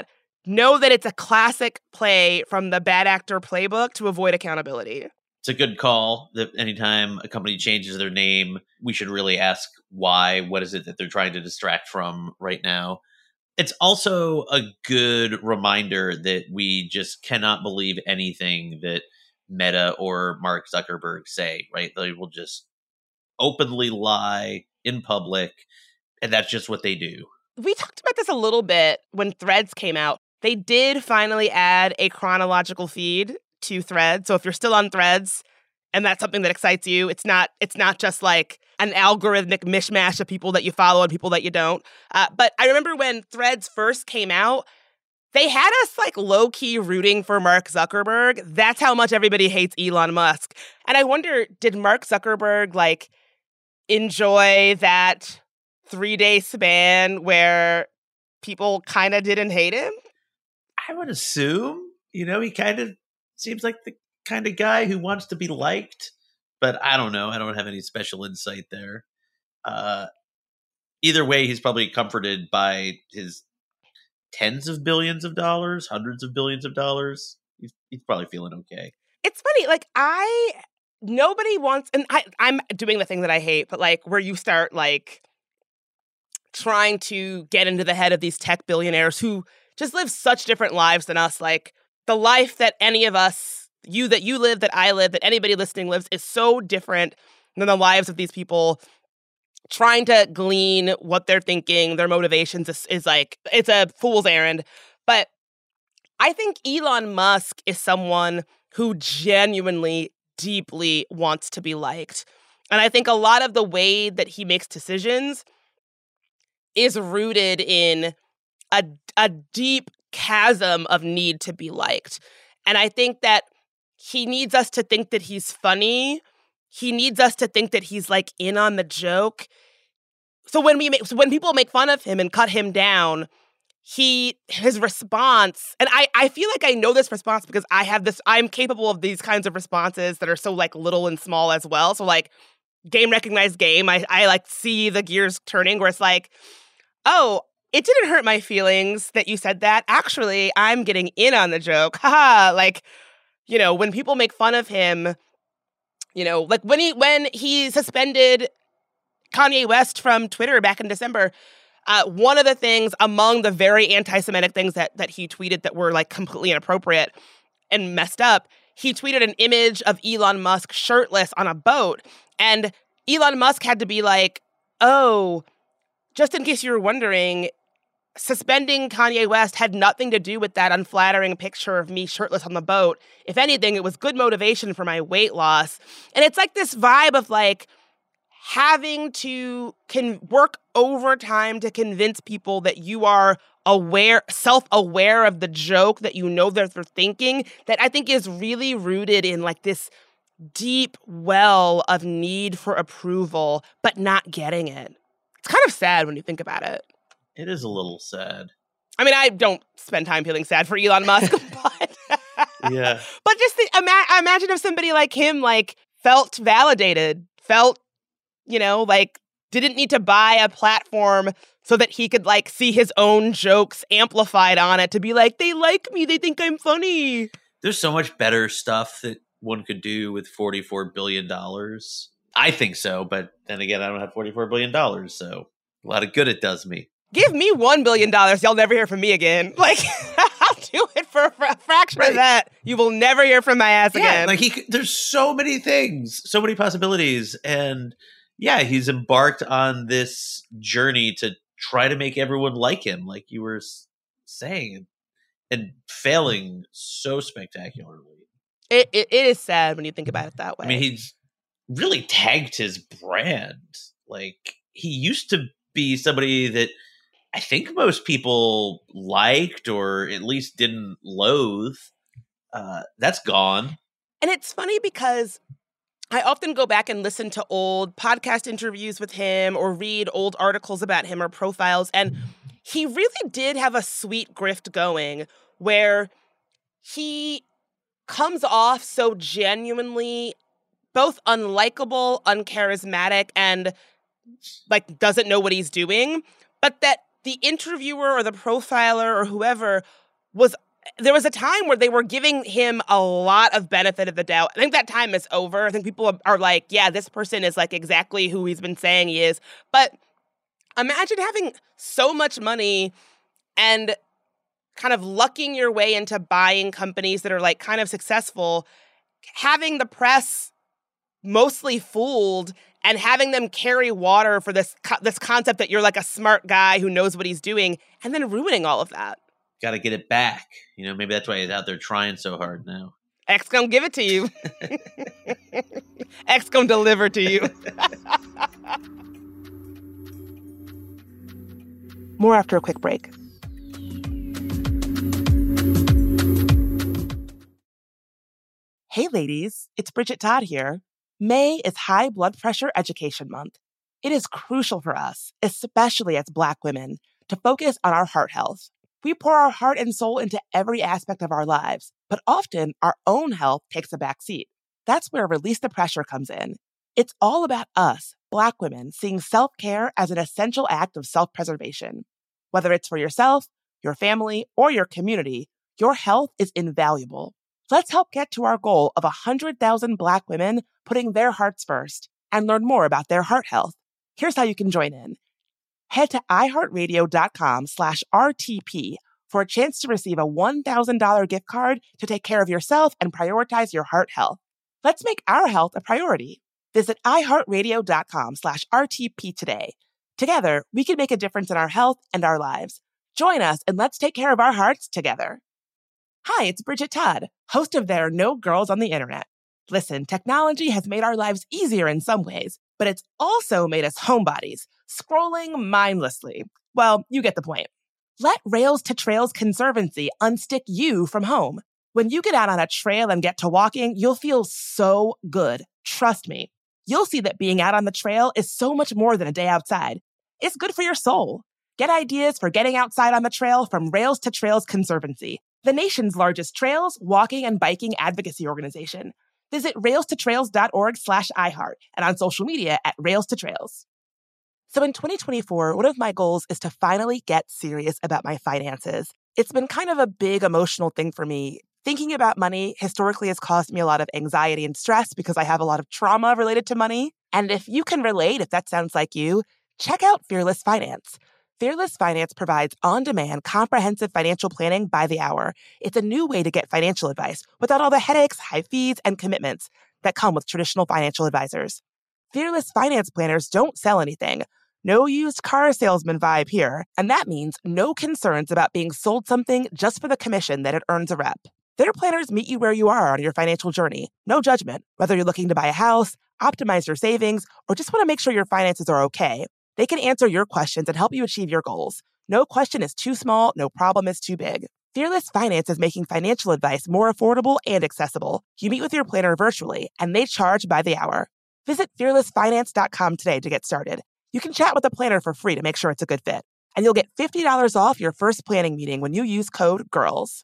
know that it's a classic play from the bad actor playbook to avoid accountability. It's a good call that anytime a company changes their name, we should really ask why. What is it that they're trying to distract from right now? It's also a good reminder that we just cannot believe anything that Meta or Mark Zuckerberg say, right? They will just openly lie in public, and that's just what they do. We talked about this a little bit when Threads came out. They did finally add a chronological feed to Threads. So if you're still on Threads and that's something that excites you, it's not just like an algorithmic mishmash of people that you follow and people that you don't. But I remember when Threads first came out, they had us like low-key rooting for Mark Zuckerberg. That's how much everybody hates Elon Musk. And I wonder, did Mark Zuckerberg like enjoy that 3-day span where people kind of didn't hate him? I would assume, he kind of seems like the kind of guy who wants to be liked, but I don't know. I don't have any special insight there. Either way, he's probably comforted by his tens of billions of dollars, hundreds of billions of dollars. He's probably feeling okay. It's funny, like nobody wants, and I'm doing the thing that I hate, but like where you start like trying to get into the head of these tech billionaires who just live such different lives than us. Like the life that any of us, that you live, that I live, that anybody listening lives is so different than the lives of these people. Trying to glean what they're thinking, their motivations is like, it's a fool's errand. But I think Elon Musk is someone who genuinely, deeply wants to be liked. And I think a lot of the way that he makes decisions is rooted in a deep chasm of need to be liked. And I think that he needs us to think that he's funny. He needs us to think that he's like in on the joke. So when people make fun of him and cut him down, his response, and I feel like I know this response because I'm capable of these kinds of responses that are so like little and small as well. So like game recognized game, I like see the gears turning where it's like, oh, it didn't hurt my feelings that you said that. Actually, I'm getting in on the joke. Haha. Like, when people make fun of him, like when he suspended Kanye West from Twitter back in December, one of the things among the very anti-Semitic things that he tweeted that were like completely inappropriate and messed up, he tweeted an image of Elon Musk shirtless on a boat. And Elon Musk had to be like, oh, just in case you were wondering, suspending Kanye West had nothing to do with that unflattering picture of me shirtless on the boat. If anything, it was good motivation for my weight loss. And it's like this vibe of like having to work overtime to convince people that you are self-aware of the joke that that they're thinking, that I think is really rooted in like this deep well of need for approval, but not getting it. It's kind of sad when you think about it. It is a little sad. I mean, I don't spend time feeling sad for Elon Musk, but yeah. But just imagine if somebody like him like felt validated, felt, like didn't need to buy a platform so that he could like see his own jokes amplified on it to be like, they like me, they think I'm funny. There's so much better stuff that one could do with $44 billion. I think so, but then again, I don't have $44 billion, so a lot of good it does me. Give me $1 billion, y'all never hear from me again. Like, I'll do it for a fraction of that. You will never hear from my ass again. Like there's so many things, so many possibilities, and yeah, he's embarked on this journey to try to make everyone like him, like you were saying, and failing so spectacularly. It is sad when you think about it that way. I mean, he's really tagged his brand. Like, he used to be somebody that I think most people liked or at least didn't loathe. That's gone. And it's funny because I often go back and listen to old podcast interviews with him or read old articles about him or profiles. And he really did have a sweet grift going where he comes off so genuinely both unlikable, uncharismatic, and like doesn't know what he's doing, but that the interviewer or the profiler or whoever there was a time where they were giving him a lot of benefit of the doubt. I think that time is over. I think people are like, yeah, this person is like exactly who he's been saying he is. But imagine having so much money and kind of lucking your way into buying companies that are like kind of successful, having the press mostly fooled and having them carry water for this concept that you're like a smart guy who knows what he's doing, and then ruining all of that. Got to get it back. Maybe that's why he's out there trying so hard now. X gonna give it to you. X gonna deliver to you. More after a quick break. Hey ladies, it's Bridget Todd here. May is High Blood Pressure Education Month. It is crucial for us, especially as Black women, to focus on our heart health. We pour our heart and soul into every aspect of our lives, but often our own health takes a back seat. That's where Release the Pressure comes in. It's all about us, Black women, seeing self-care as an essential act of self-preservation. Whether it's for yourself, your family, or your community, your health is invaluable. Let's help get to our goal of 100,000 Black women putting their hearts first and learn more about their heart health. Here's how you can join in. Head to iHeartRadio.com/RTP for a chance to receive a $1,000 gift card to take care of yourself and prioritize your heart health. Let's make our health a priority. Visit iHeartRadio.com/RTP today. Together, we can make a difference in our health and our lives. Join us and let's take care of our hearts together. Hi, it's Bridget Todd, host of There Are No Girls on the Internet. Listen, technology has made our lives easier in some ways, but it's also made us homebodies, scrolling mindlessly. Well, you get the point. Let Rails to Trails Conservancy unstick you from home. When you get out on a trail and get to walking, you'll feel so good. Trust me. You'll see that being out on the trail is so much more than a day outside. It's good for your soul. Get ideas for getting outside on the trail from Rails to Trails Conservancy, the nation's largest trails, walking, and biking advocacy organization. Visit railstotrails.org/iHeart and on social media at Rails to Trails. So in 2024, one of my goals is to finally get serious about my finances. It's been kind of a big emotional thing for me. Thinking about money historically has caused me a lot of anxiety and stress because I have a lot of trauma related to money. And if you can relate, if that sounds like you, check out Fearless Finance. Fearless Finance provides on-demand, comprehensive financial planning by the hour. It's a new way to get financial advice without all the headaches, high fees, and commitments that come with traditional financial advisors. Fearless Finance planners don't sell anything. No used car salesman vibe here, and that means no concerns about being sold something just for the commission that it earns a rep. Their planners meet you where you are on your financial journey. No judgment, whether you're looking to buy a house, optimize your savings, or just want to make sure your finances are okay. They can answer your questions and help you achieve your goals. No question is too small, no problem is too big. Fearless Finance is making financial advice more affordable and accessible. You meet with your planner virtually, and they charge by the hour. Visit fearlessfinance.com today to get started. You can chat with a planner for free to make sure it's a good fit. And you'll get $50 off your first planning meeting when you use code GIRLS.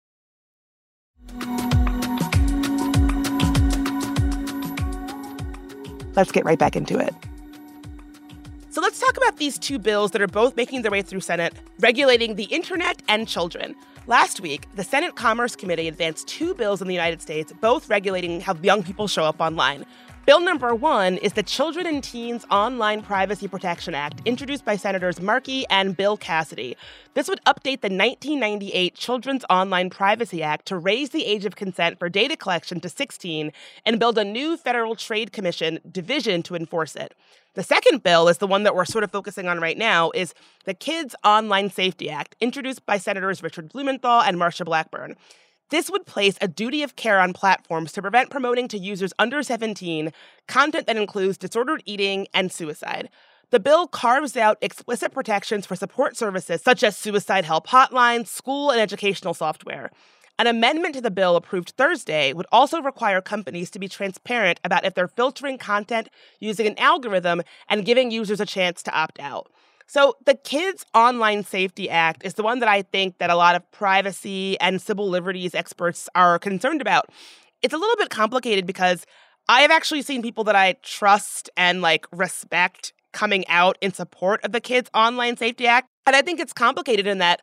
Let's get right back into it. So let's talk about these two bills that are both making their way through Senate, regulating the internet and children. Last week, the Senate Commerce Committee advanced two bills in the United States, both regulating how young people show up online. Bill number 1 is the Children and Teens Online Privacy Protection Act, introduced by Senators Markey and Bill Cassidy. This would update the 1998 Children's Online Privacy Act to raise the age of consent for data collection to 16 and build a new Federal Trade Commission division to enforce it. The second bill is the one that we're sort of focusing on right now, is the Kids Online Safety Act, introduced by Senators Richard Blumenthal and Marsha Blackburn. This would place a duty of care on platforms to prevent promoting to users under 17 content that includes disordered eating and suicide. The bill carves out explicit protections for support services such as suicide help hotlines, school and educational software. An amendment to the bill approved Thursday would also require companies to be transparent about if they're filtering content using an algorithm and giving users a chance to opt out. So the Kids Online Safety Act is the one that I think that a lot of privacy and civil liberties experts are concerned about. It's a little bit complicated because I have actually seen people that I trust and respect coming out in support of the Kids Online Safety Act. And I think it's complicated in that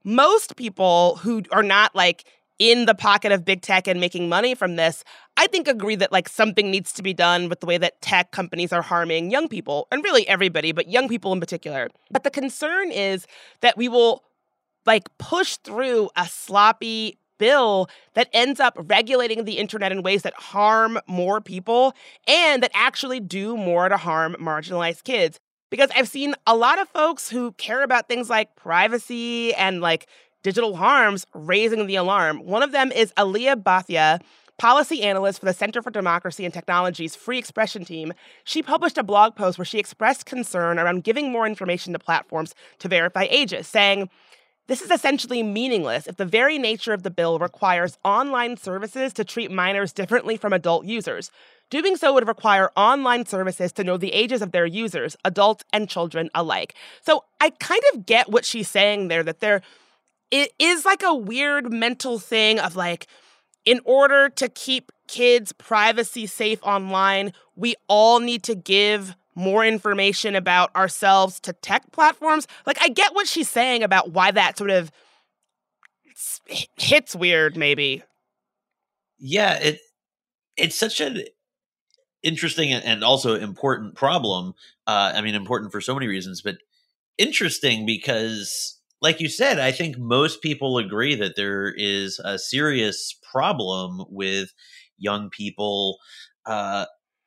most people who are not like in the pocket of big tech and making money from this, I think agree that like something needs to be done with the way that tech companies are harming young people, and really everybody, but young people in particular. But the concern is that we will like push through a sloppy bill that ends up regulating the internet in ways that harm more people and that actually do more to harm marginalized kids. Because I've seen a lot of folks who care about things like privacy and like digital harms raising the alarm. One of them is Aliyah Bhatia, policy analyst for the Center for Democracy and Technology's Free Expression team. She published a blog post where she expressed concern around giving more information to platforms to verify ages, saying, "This is essentially meaningless if the very nature of the bill requires online services to treat minors differently from adult users. Doing so would require online services to know the ages of their users, adults and children alike." So I kind of get what she's saying there, that it is like a weird mental thing of like, in order to keep kids' privacy safe online, we all need to give more information about ourselves to tech platforms. Like, I get what she's saying about why that sort of hits weird, maybe. Yeah, it's such an interesting and also important problem. Important for so many reasons, but interesting because, like you said, I think most people agree that there is a serious problem with young people and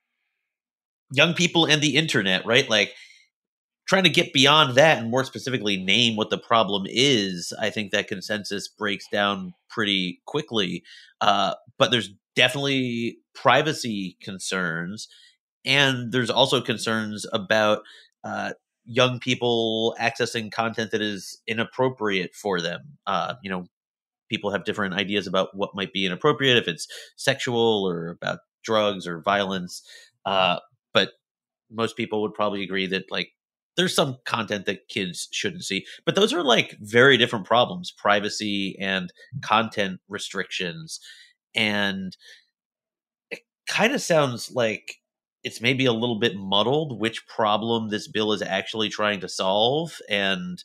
the internet, right? Like, trying to get beyond that and more specifically name what the problem is, I think that consensus breaks down pretty quickly. But there's definitely privacy concerns, and there's also concerns about young people accessing content that is inappropriate for them. People have different ideas about what might be inappropriate, if it's sexual or about drugs or violence. But most people would probably agree that like there's some content that kids shouldn't see. But those are like very different problems, privacy and content restrictions. And it kind of sounds like it's maybe a little bit muddled which problem this bill is actually trying to solve. And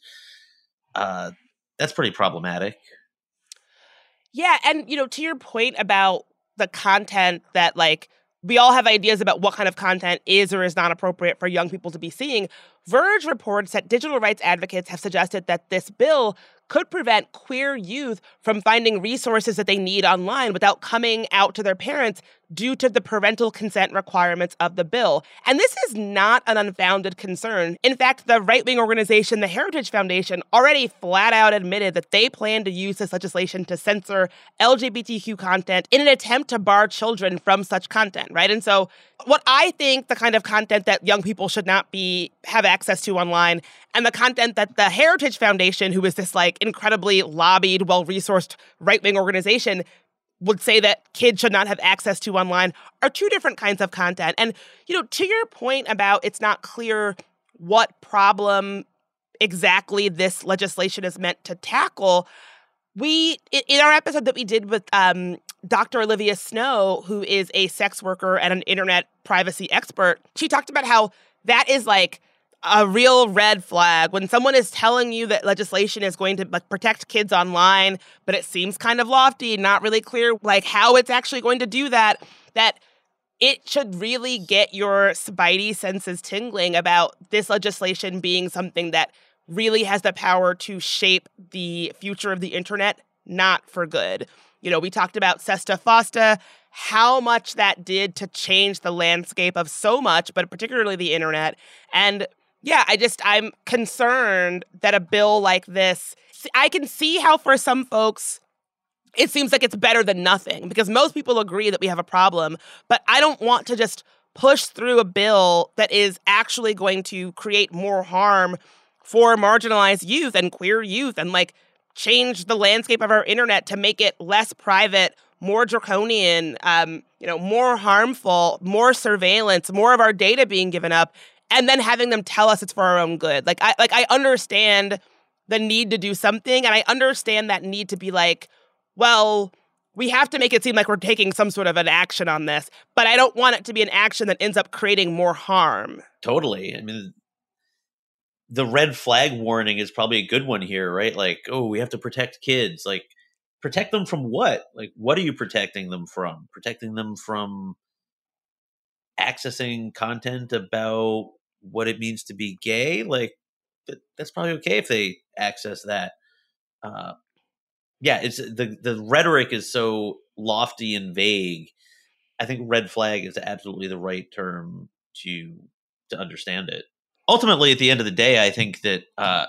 that's pretty problematic. Yeah, and, to your point about the content that, like, we all have ideas about what kind of content is or is not appropriate for young people to be seeing, Verge reports that digital rights advocates have suggested that this bill could prevent queer youth from finding resources that they need online without coming out to their parents due to the parental consent requirements of the bill. And this is not an unfounded concern. In fact, the right-wing organization, the Heritage Foundation, already flat out admitted that they plan to use this legislation to censor LGBTQ content in an attempt to bar children from such content, right? And so what I think the kind of content that young people should not have access to online, and the content that the Heritage Foundation, who is this like incredibly lobbied, well-resourced right-wing organization, would say that kids should not have access to online, are two different kinds of content. And, to your point about it's not clear what problem exactly this legislation is meant to tackle, in our episode that we did with Dr. Olivia Snow, who is a sex worker and an internet privacy expert, she talked about how that is like a real red flag when someone is telling you that legislation is going to protect kids online, but it seems kind of lofty, not really clear like how it's actually going to do that it should really get your spidey senses tingling about this legislation being something that really has the power to shape the future of the internet, not for good. We talked about SESTA FOSTA, how much that did to change the landscape of so much, but particularly the internet. And yeah, I'm concerned that a bill like this, I can see how for some folks it seems like it's better than nothing, because most people agree that we have a problem, but I don't want to just push through a bill that is actually going to create more harm for marginalized youth and queer youth and like change the landscape of our internet to make it less private, more draconian, more harmful, more surveillance, more of our data being given up, and then having them tell us it's for our own good. I understand the need to do something, and I understand that need to be like, well, we have to make it seem like we're taking some sort of an action on this, but I don't want it to be an action that ends up creating more harm. Totally. I mean, the red flag warning is probably a good one here, right? Like, oh, we have to protect kids. Like, protect them from what? Like, what are you protecting them from? Protecting them from accessing content about what it means to be gay? Like, that's probably okay if they access that. Yeah, it's the rhetoric is so lofty and vague. I think red flag is absolutely the right term to understand it. Ultimately, at the end of the day, I think that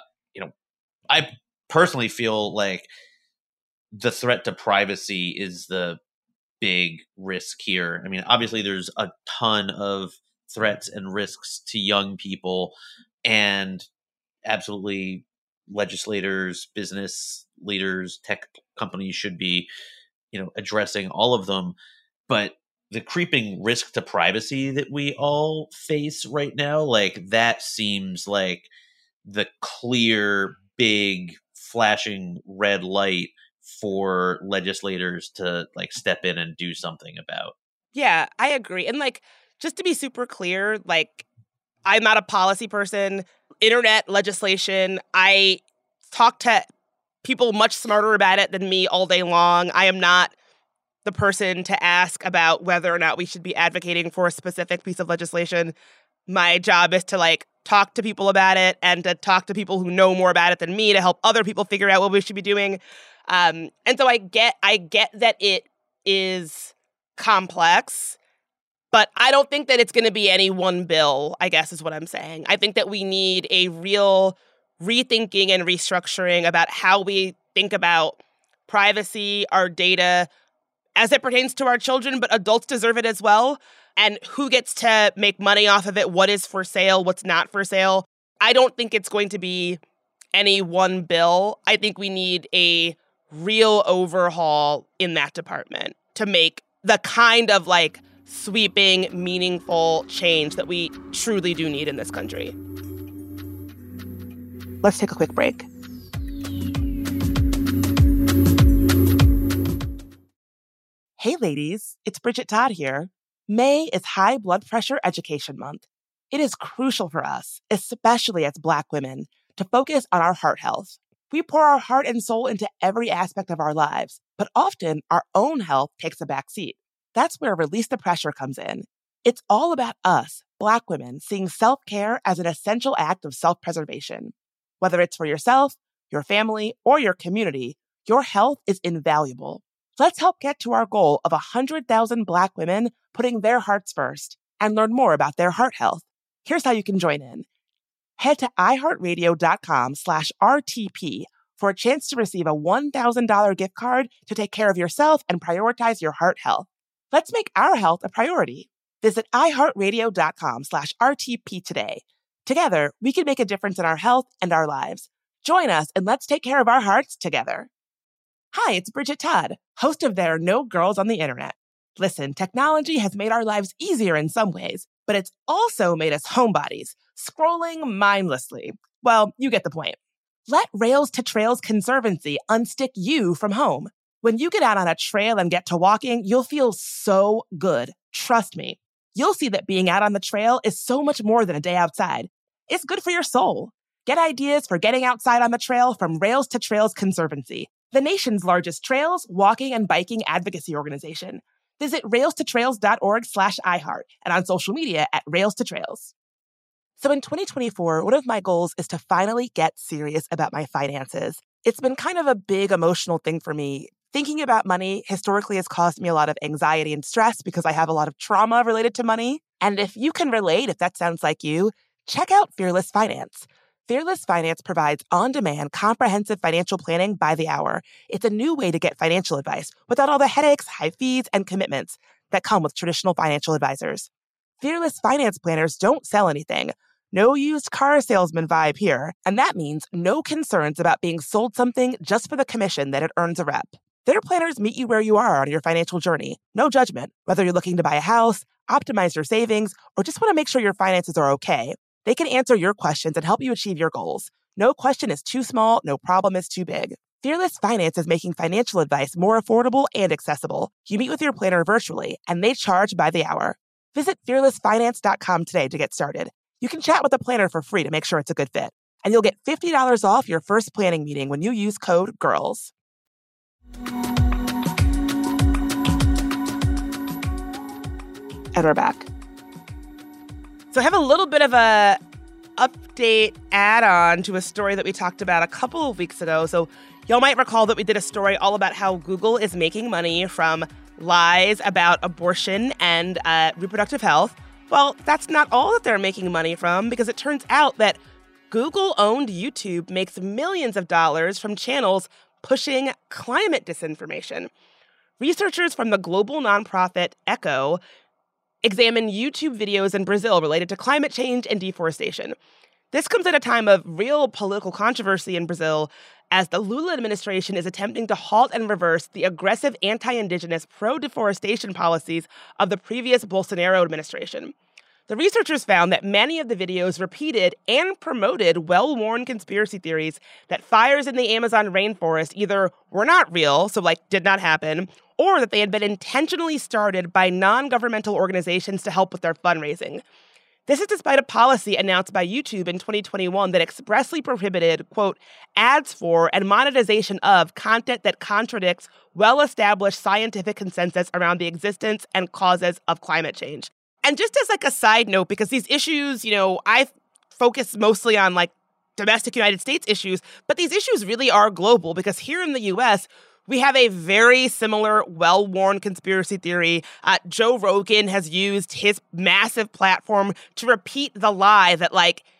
I personally feel like the threat to privacy is the big risk here. I mean, obviously, there's a ton of threats and risks to young people, and absolutely legislators, business leaders, tech companies should be, addressing all of them. But the creeping risk to privacy that we all face right now, like, that seems like the clear, big, flashing red light for legislators to like step in and do something about. Yeah, I agree. And like, just to be super clear, like, I'm not a policy person. Internet legislation, I talk to people much smarter about it than me all day long. I am not the person to ask about whether or not we should be advocating for a specific piece of legislation. My job is to like talk to people about it and to talk to people who know more about it than me to help other people figure out what we should be doing. And so I get that it is complex, but I don't think that it's going to be any one bill, I guess is what I'm saying. I think that we need a real rethinking and restructuring about how we think about privacy, our data, as it pertains to our children, but adults deserve it as well. And who gets to make money off of it, what is for sale, what's not for sale. I don't think it's going to be any one bill. I think we need a real overhaul in that department to make the kind of like sweeping, meaningful change that we truly do need in this country. Let's take a quick break. Hey ladies, it's Bridget Todd here. May is High Blood Pressure Education Month. It is crucial for us, especially as Black women, to focus on our heart health. We pour our heart and soul into every aspect of our lives, but often our own health takes a back seat. That's where Release the Pressure comes in. It's all about us, Black women, seeing self-care as an essential act of self-preservation. Whether it's for yourself, your family, or your community, your health is invaluable. Let's help get to our goal of 100,000 Black women putting their hearts first and learn more about their heart health. Here's how you can join in. Head to iHeartRadio.com/RTP for a chance to receive a $1,000 gift card to take care of yourself and prioritize your heart health. Let's make our health a priority. Visit iHeartRadio.com/RTP today. Together, we can make a difference in our health and our lives. Join us and let's take care of our hearts together. Hi, it's Bridget Todd, host of There Are No Girls on the Internet. Listen, technology has made our lives easier in some ways, but it's also made us homebodies, scrolling mindlessly. Well, you get the point. Let Rails to Trails Conservancy unstick you from home. When you get out on a trail and get to walking, you'll feel so good. Trust me. You'll see that being out on the trail is so much more than a day outside. It's good for your soul. Get ideas for getting outside on the trail from Rails to Trails Conservancy, the nation's largest trails, walking, and biking advocacy organization. Visit railstotrails.org/iHeart and on social media at Rails to Trails. So in 2024, one of my goals is to finally get serious about my finances. It's been kind of a big emotional thing for me. Thinking about money historically has caused me a lot of anxiety and stress because I have a lot of trauma related to money. And if you can relate, if that sounds like you, check out Fearless Finance. Fearless Finance provides on-demand, comprehensive financial planning by the hour. It's a new way to get financial advice without all the headaches, high fees, and commitments that come with traditional financial advisors. Fearless Finance planners don't sell anything. No used car salesman vibe here, and that means no concerns about being sold something just for the commission that it earns a rep. Their planners meet you where you are on your financial journey. No judgment. Whether you're looking to buy a house, optimize your savings, or just want to make sure your finances are okay, they can answer your questions and help you achieve your goals. No question is too small, no problem is too big. Fearless Finance is making financial advice more affordable and accessible. You meet with your planner virtually, and they charge by the hour. Visit fearlessfinance.com today to get started. You can chat with a planner for free to make sure it's a good fit. and you'll get $50 off your first planning meeting when you use code GIRLS. And we're back. So I have a little bit of a update add-on to a story that we talked about a couple of weeks ago. So y'all might recall that we did a story all about how Google is making money from lies about abortion and reproductive health. Well, that's not all that they're making money from, because it turns out that Google-owned YouTube makes millions of dollars from channels pushing climate disinformation. Researchers from the global nonprofit Echo examine YouTube videos in Brazil related to climate change and deforestation. This comes at a time of real political controversy in Brazil, as the Lula administration is attempting to halt and reverse the aggressive anti-indigenous pro-deforestation policies of the previous Bolsonaro administration. The researchers found that many of the videos repeated and promoted well-worn conspiracy theories that fires in the Amazon rainforest either were not real, so did not happen, or that they had been intentionally started by non-governmental organizations to help with their fundraising. This is despite a policy announced by YouTube in 2021 that expressly prohibited, quote, ads for and monetization of content that contradicts well-established scientific consensus around the existence and causes of climate change. And just as a side note, because these issues, I focus mostly on domestic United States issues, but these issues really are global, because here in the U.S., we have a very similar, well-worn conspiracy theory. Joe Rogan has used his massive platform to repeat the lie that,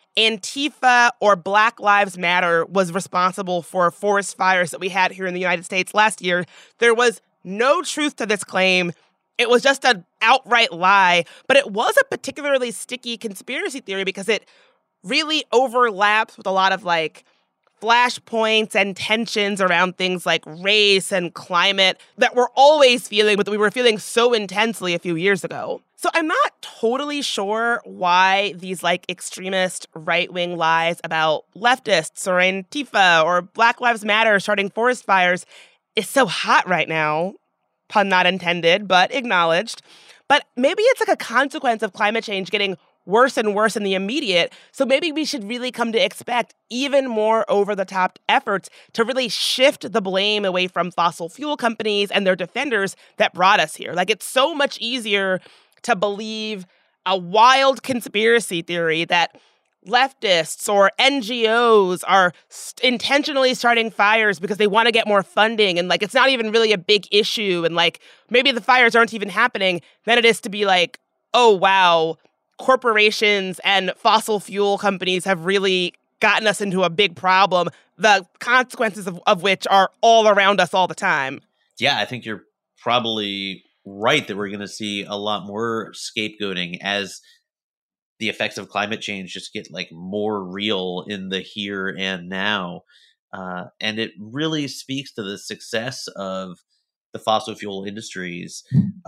Antifa or Black Lives Matter was responsible for forest fires that we had here in the United States last year. There was no truth to this claim. It was just an outright lie. But it was a particularly sticky conspiracy theory because it really overlaps with a lot of, flashpoints and tensions around things like race and climate that we're always feeling, but that we were feeling so intensely a few years ago. So I'm not totally sure why these extremist right-wing lies about leftists or Antifa or Black Lives Matter starting forest fires is so hot right now. Pun not intended, but acknowledged. But maybe it's a consequence of climate change getting worse and worse in the immediate. So maybe we should really come to expect even more over-the-top efforts to really shift the blame away from fossil fuel companies and their defenders that brought us here. It's so much easier to believe a wild conspiracy theory that leftists or NGOs are intentionally starting fires because they want to get more funding, and it's not even really a big issue, and maybe the fires aren't even happening, than it is to be oh wow, corporations and fossil fuel companies have really gotten us into a big problem, the consequences of which are all around us all the time. Yeah, I think you're probably right that we're going to see a lot more scapegoating as the effects of climate change just get more real in the here and now. And it really speaks to the success of the fossil fuel industries,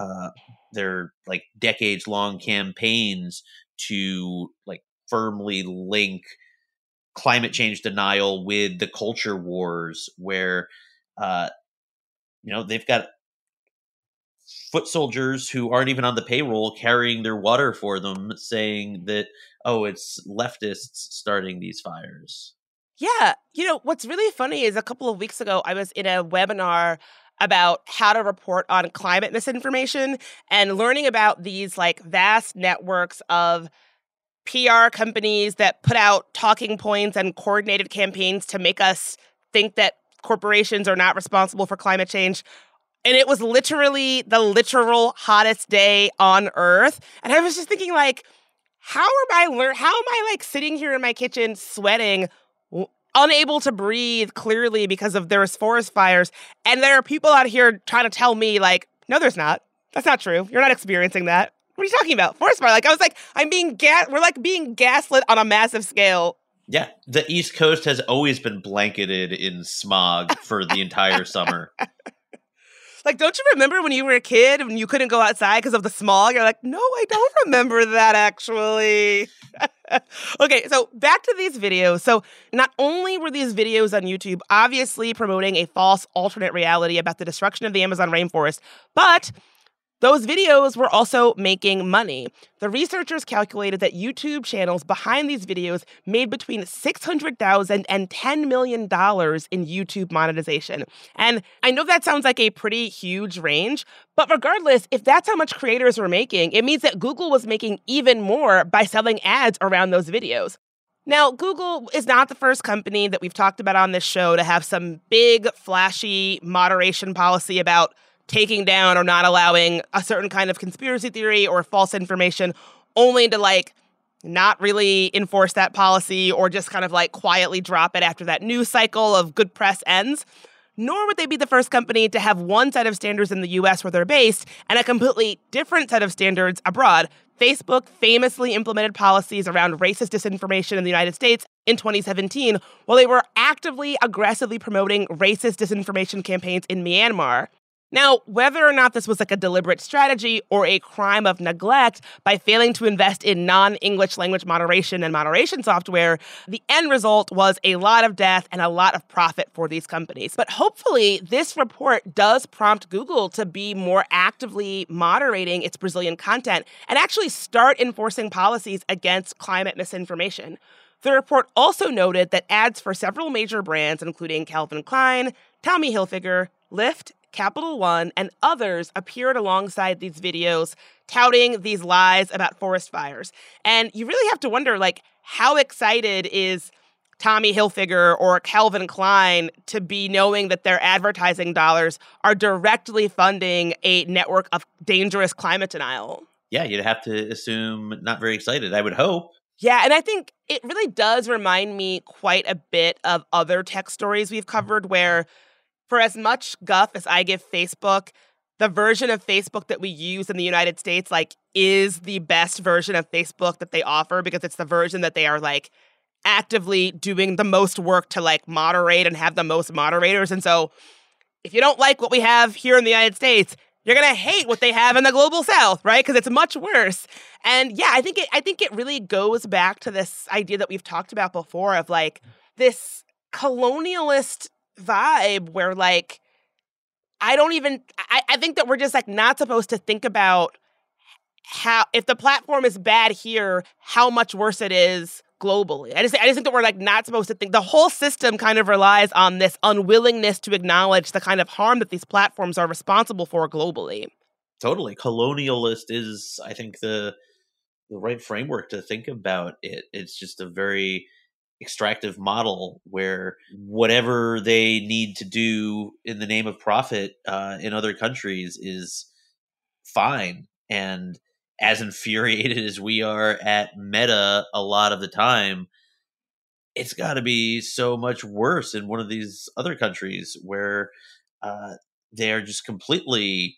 their decades long campaigns to firmly link climate change denial with the culture wars, where they've got foot soldiers who aren't even on the payroll carrying their water for them, saying that, oh, it's leftists starting these fires. Yeah. What's really funny is a couple of weeks ago, I was in a webinar about how to report on climate misinformation and learning about these vast networks of PR companies that put out talking points and coordinated campaigns to make us think that corporations are not responsible for climate change. And it was literally the literal hottest day on Earth. And I was just thinking, how am I sitting here in my kitchen sweating, unable to breathe clearly because of there's forest fires, and there are people out here trying to tell me no, there's not. That's not true. You're not experiencing that. What are you talking about? Forest fire? I was I'm being we're being gaslit on a massive scale. Yeah, the East Coast has always been blanketed in smog for the entire summer. Don't you remember when you were a kid and you couldn't go outside because of the smog? You're no, I don't remember that, actually. Okay, so back to these videos. So not only were these videos on YouTube obviously promoting a false alternate reality about the destruction of the Amazon rainforest, but those videos were also making money. The researchers calculated that YouTube channels behind these videos made between $600,000 and $10 million in YouTube monetization. And I know that sounds like a pretty huge range, but regardless, if that's how much creators were making, it means that Google was making even more by selling ads around those videos. Now, Google is not the first company that we've talked about on this show to have some big, flashy moderation policy about taking down or not allowing a certain kind of conspiracy theory or false information, only to not really enforce that policy or just kind of quietly drop it after that news cycle of good press ends. Nor would they be the first company to have one set of standards in the US where they're based and a completely different set of standards abroad. Facebook famously implemented policies around racist disinformation in the United States in 2017, while they were actively, aggressively promoting racist disinformation campaigns in Myanmar. Now, whether or not this was a deliberate strategy or a crime of neglect by failing to invest in non-English language moderation and moderation software, the end result was a lot of death and a lot of profit for these companies. But hopefully, this report does prompt Google to be more actively moderating its Brazilian content and actually start enforcing policies against climate misinformation. The report also noted that ads for several major brands, including Calvin Klein, Tommy Hilfiger, Lyft, Capital One, and others appeared alongside these videos touting these lies about forest fires. And you really have to wonder, how excited is Tommy Hilfiger or Calvin Klein to be knowing that their advertising dollars are directly funding a network of dangerous climate denial? Yeah, you'd have to assume not very excited, I would hope. Yeah, and I think it really does remind me quite a bit of other tech stories we've covered where, for as much guff as I give Facebook, the version of Facebook that we use in the United States, is the best version of Facebook that they offer because it's the version that they are, actively doing the most work to, moderate and have the most moderators. And so if you don't like what we have here in the United States, you're going to hate what they have in the global south, right? Because it's much worse. And yeah, I think it really goes back to this idea that we've talked about before of this colonialist vibe where I think that we're just not supposed to think about how, if the platform is bad here, how much worse it is globally. I just think that we're not supposed to think. The whole system kind of relies on this unwillingness to acknowledge the kind of harm that these platforms are responsible for globally. Totally. Colonialist is, I think, the right framework to think about it. It's just a very extractive model where whatever they need to do in the name of profit in other countries is fine. And as infuriated as we are at Meta a lot of the time, it's got to be so much worse in one of these other countries where they're just completely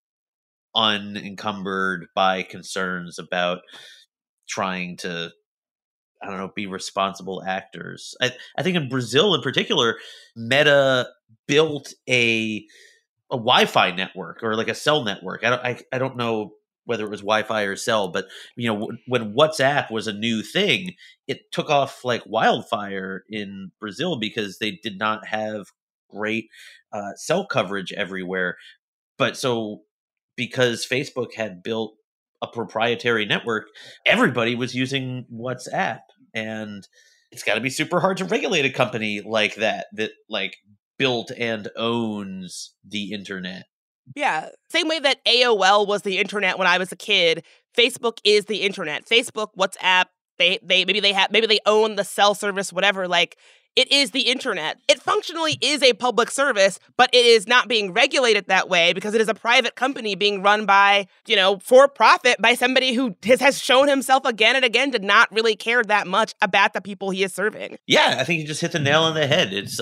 unencumbered by concerns about trying to, be responsible actors. I think in Brazil in particular, Meta built a Wi-Fi network or a cell network. I don't know whether it was Wi-Fi or cell, but when WhatsApp was a new thing, it took off like wildfire in Brazil because they did not have great cell coverage everywhere. But so because Facebook had built a proprietary network, everybody was using WhatsApp, and it's got to be super hard to regulate a company like that built and owns the internet. Yeah. Same way that AOL was the internet when I was a kid, Facebook is the internet. Facebook, WhatsApp, maybe they own the cell service, whatever. It is the internet. It functionally is a public service, but it is not being regulated that way because it is a private company being run by, for profit by somebody who has shown himself again and again to not really care that much about the people he is serving. Yeah, I think you just hit the nail on the head. It's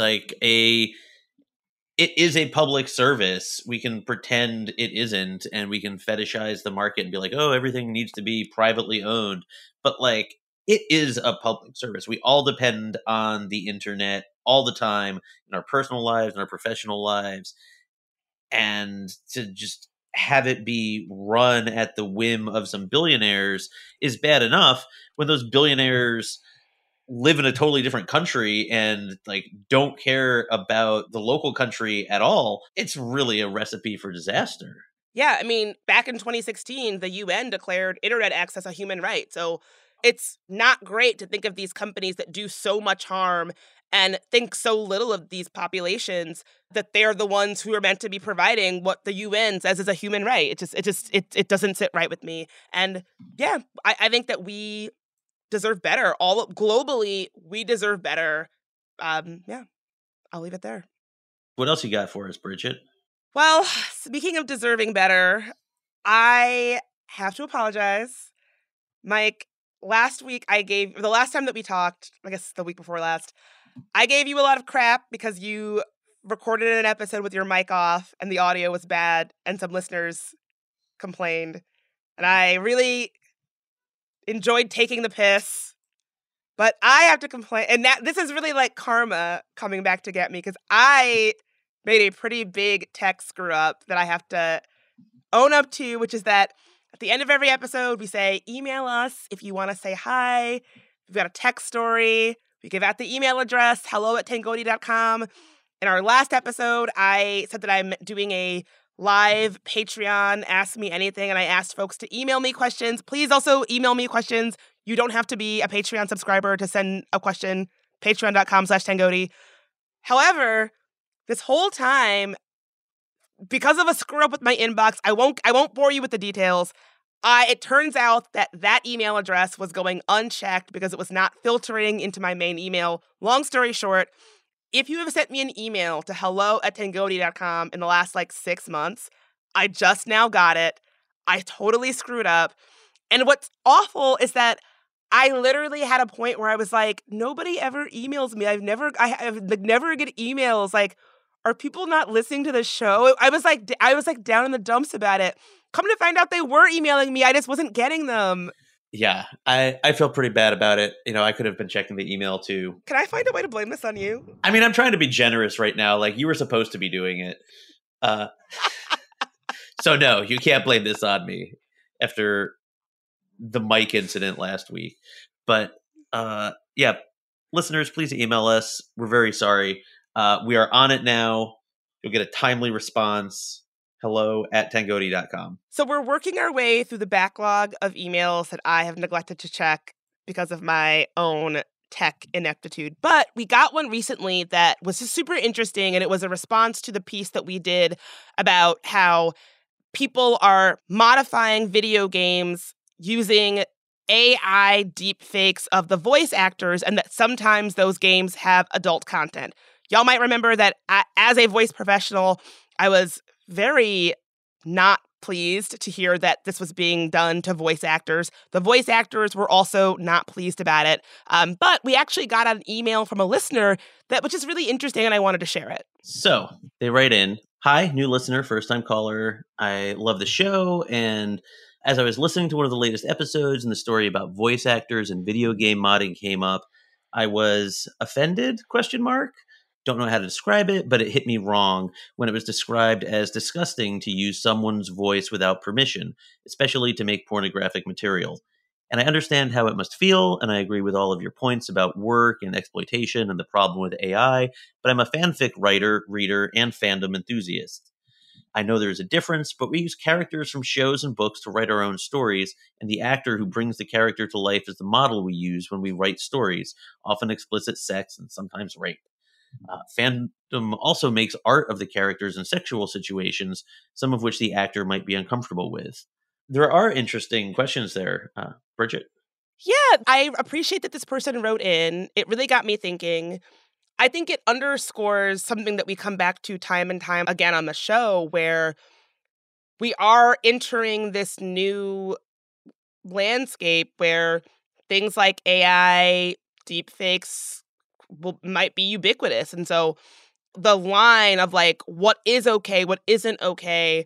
it is a public service. We can pretend it isn't, and we can fetishize the market and be like, oh, everything needs to be privately owned. But it is a public service. We all depend on the internet all the time in our personal lives and our professional lives. And to just have it be run at the whim of some billionaires is bad enough when those billionaires live in a totally different country and don't care about the local country at all. It's really a recipe for disaster. Yeah, I mean, back in 2016, the UN declared internet access a human right. So it's not great to think of these companies that do so much harm and think so little of these populations that they're the ones who are meant to be providing what the UN says is a human right. It doesn't sit right with me. And yeah, I think that we deserve better. Globally, we deserve better. Yeah, I'll leave it there. What else you got for us, Bridget? Well, speaking of deserving better, I have to apologize. Mike, the last time that we talked, I guess the week before last, I gave you a lot of crap because you recorded an episode with your mic off and the audio was bad and some listeners complained. And I really enjoyed taking the piss. But I have to complain. And this is really like karma coming back to get me because I made a pretty big tech screw up that I have to own up to, which is that at the end of every episode, we say, email us if you want to say hi. We've got a tech story. We give out the email address, hello@tangoti.com. In our last episode, I said that I'm doing a live Patreon Ask Me Anything, and I asked folks to email me questions. Please also email me questions. You don't have to be a Patreon subscriber to send a question, patreon.com/Tangoti. However, this whole time, because of a screw up with my inbox, I won't bore you with the details. It turns out that email address was going unchecked because it was not filtering into my main email. Long story short, if you have sent me an email to hello@tangoti.com in the last 6 months, I just now got it. I totally screwed up. And what's awful is that I literally had a point where I was like, nobody ever emails me. I never get emails. Are people not listening to the show? I was down in the dumps about it. Come to find out they were emailing me. I just wasn't getting them. Yeah, I feel pretty bad about it. I could have been checking the email too. Can I find a way to blame this on you? I mean, I'm trying to be generous right now. You were supposed to be doing it. So no, you can't blame this on me after the mic incident last week. But yeah, listeners, please email us. We're very sorry. We are on it now. You'll get a timely response. hello@tangoti.com. So we're working our way through the backlog of emails that I have neglected to check because of my own tech ineptitude. But we got one recently that was just super interesting, and it was a response to the piece that we did about how people are modifying video games using AI deepfakes of the voice actors, and that sometimes those games have adult content. Y'all might remember that as a voice professional, I was very not pleased to hear that this was being done to voice actors. The voice actors were also not pleased about it. But we actually got an email from a listener which is really interesting, and I wanted to share it. So they write in, "Hi, new listener, first-time caller. I love the show, and as I was listening to one of the latest episodes and the story about voice actors and video game modding came up, I was offended, ? Don't know how to describe it, but it hit me wrong when it was described as disgusting to use someone's voice without permission, especially to make pornographic material. And I understand how it must feel, and I agree with all of your points about work and exploitation and the problem with AI, but I'm a fanfic writer, reader, and fandom enthusiast. I know there's a difference, but we use characters from shows and books to write our own stories, and the actor who brings the character to life is the model we use when we write stories, often explicit sex and sometimes rape. Fandom also makes art of the characters in sexual situations, some of which the actor might be uncomfortable with." There are interesting questions there, Bridget. Yeah, I appreciate that this person wrote in. It really got me thinking. I think it underscores something that we come back to time and time again on the show, where we are entering this new landscape where things like AI, deepfakes, might be ubiquitous. And so the line of what is okay, what isn't okay,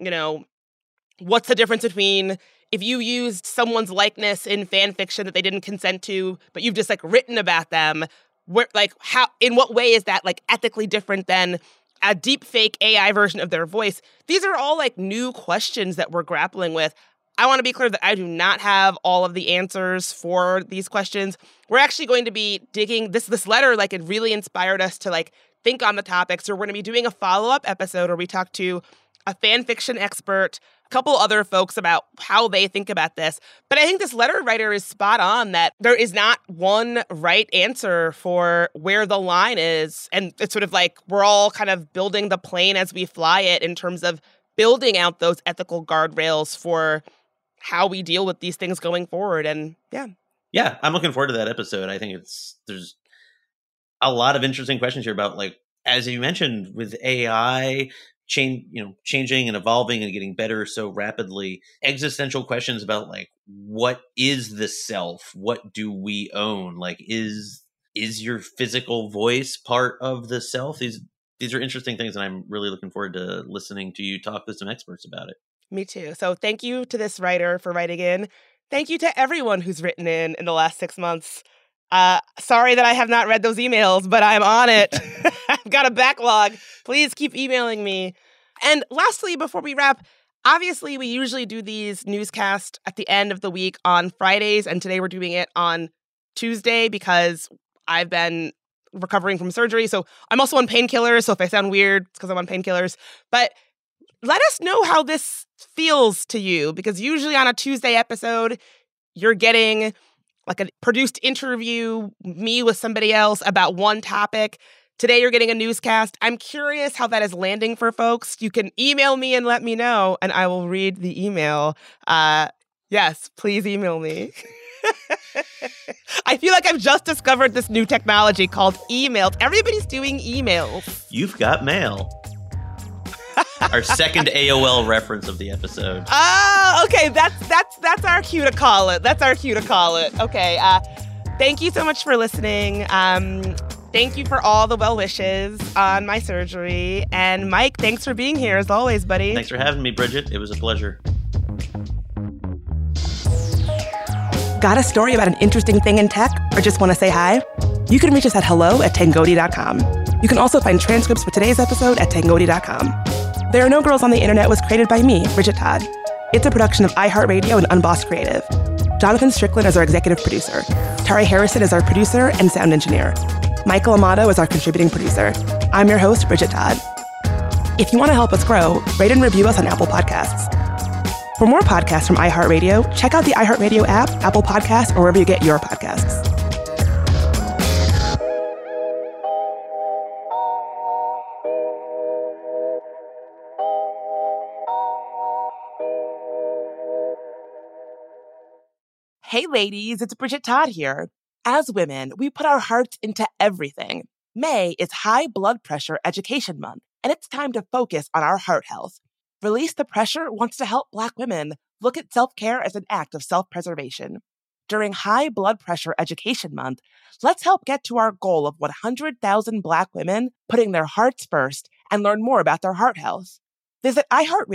what's the difference between if you used someone's likeness in fan fiction that they didn't consent to, but you've just written about them, how, in what way is that ethically different than a deepfake AI version of their voice? These are all new questions that we're grappling with. I want to be clear that I do not have all of the answers for these questions. We're actually going to be digging this letter. It really inspired us to think on the topic. So we're going to be doing a follow-up episode where we talk to a fan fiction expert, a couple other folks about how they think about this. But I think this letter writer is spot on that there is not one right answer for where the line is. And it's sort of like we're all kind of building the plane as we fly it in terms of building out those ethical guardrails for how we deal with these things going forward. And yeah, I'm looking forward to that episode. I think there's a lot of interesting questions here about, like, as you mentioned, with AI changing and evolving and getting better so rapidly, existential questions about, like, what is the self? What do we own? Like, is your physical voice part of the self? These are interesting things, and I'm really looking forward to listening to you talk with some experts about it. Me too. So thank you to this writer for writing in. Thank you to everyone who's written in the last 6 months. Sorry that I have not read those emails, but I'm on it. I've got a backlog. Please keep emailing me. And lastly, before we wrap, obviously we usually do these newscasts at the end of the week on Fridays, and today we're doing it on Tuesday because I've been recovering from surgery. So I'm also on painkillers, so if I sound weird, it's because I'm on painkillers. But let us know how this feels to you, because usually on a Tuesday episode, you're getting like a produced interview, me with somebody else about one topic. Today, you're getting a newscast. I'm curious how that is landing for folks. You can email me and let me know, and I will read the email. Yes, please email me. I feel like I've just discovered this new technology called email. Everybody's doing emails. You've got mail. Our second AOL reference of the episode. Okay. That's our cue to call it. Okay. Thank you so much for listening. Thank you for all the well wishes on my surgery. And Mike, thanks for being here as always, buddy. Thanks for having me, Bridget. It was a pleasure. Got a story about an interesting thing in tech or just want to say hi? You can reach us at hello@tangoti.com. You can also find transcripts for today's episode at tangoti.com. There Are No Girls on the Internet was created by me, Bridget Todd. It's a production of iHeartRadio and Unbossed Creative. Jonathan Strickland is our executive producer. Tari Harrison is our producer and sound engineer. Michael Amato is our contributing producer. I'm your host, Bridget Todd. If you want to help us grow, rate and review us on Apple Podcasts. For more podcasts from iHeartRadio, check out the iHeartRadio app, Apple Podcasts, or wherever you get your podcasts. Hey ladies, it's Bridget Todd here. As women, we put our hearts into everything. May is High Blood Pressure Education Month, and it's time to focus on our heart health. Release the Pressure wants to help Black women look at self-care as an act of self-preservation. During High Blood Pressure Education Month, let's help get to our goal of 100,000 Black women putting their hearts first and learn more about their heart health. Visit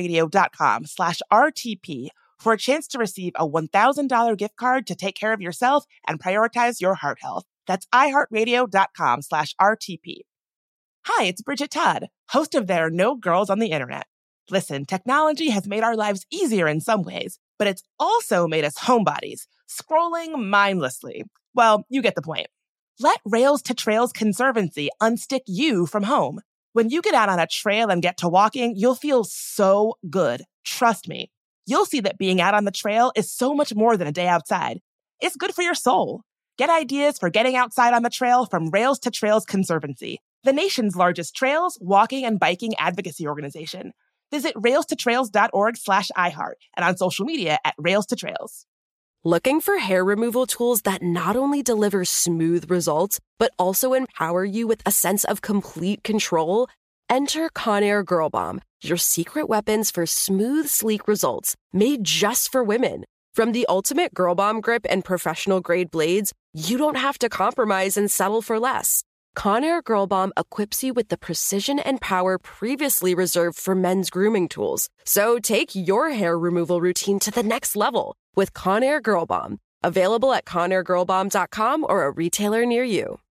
iHeartRadio.com/RTP for a chance to receive a $1,000 gift card to take care of yourself and prioritize your heart health. That's iHeartRadio.com/RTP. Hi, it's Bridget Todd, host of There Are No Girls on the Internet. Listen, technology has made our lives easier in some ways, but it's also made us homebodies, scrolling mindlessly. Well, you get the point. Let Rails to Trails Conservancy unstick you from home. When you get out on a trail and get to walking, you'll feel so good. Trust me. You'll see that being out on the trail is so much more than a day outside. It's good for your soul. Get ideas for getting outside on the trail from Rails to Trails Conservancy, the nation's largest trails, walking, and biking advocacy organization. Visit railstotrails.org/iHeart and on social media at Rails to Trails. Looking for hair removal tools that not only deliver smooth results, but also empower you with a sense of complete control? Enter Conair Girl Bomb, your secret weapons for smooth, sleek results made just for women. From the ultimate Girl Bomb grip and professional grade blades, you don't have to compromise and settle for less. Conair Girl Bomb equips you with the precision and power previously reserved for men's grooming tools. So take your hair removal routine to the next level with Conair Girl Bomb. Available at ConairGirlBomb.com or a retailer near you.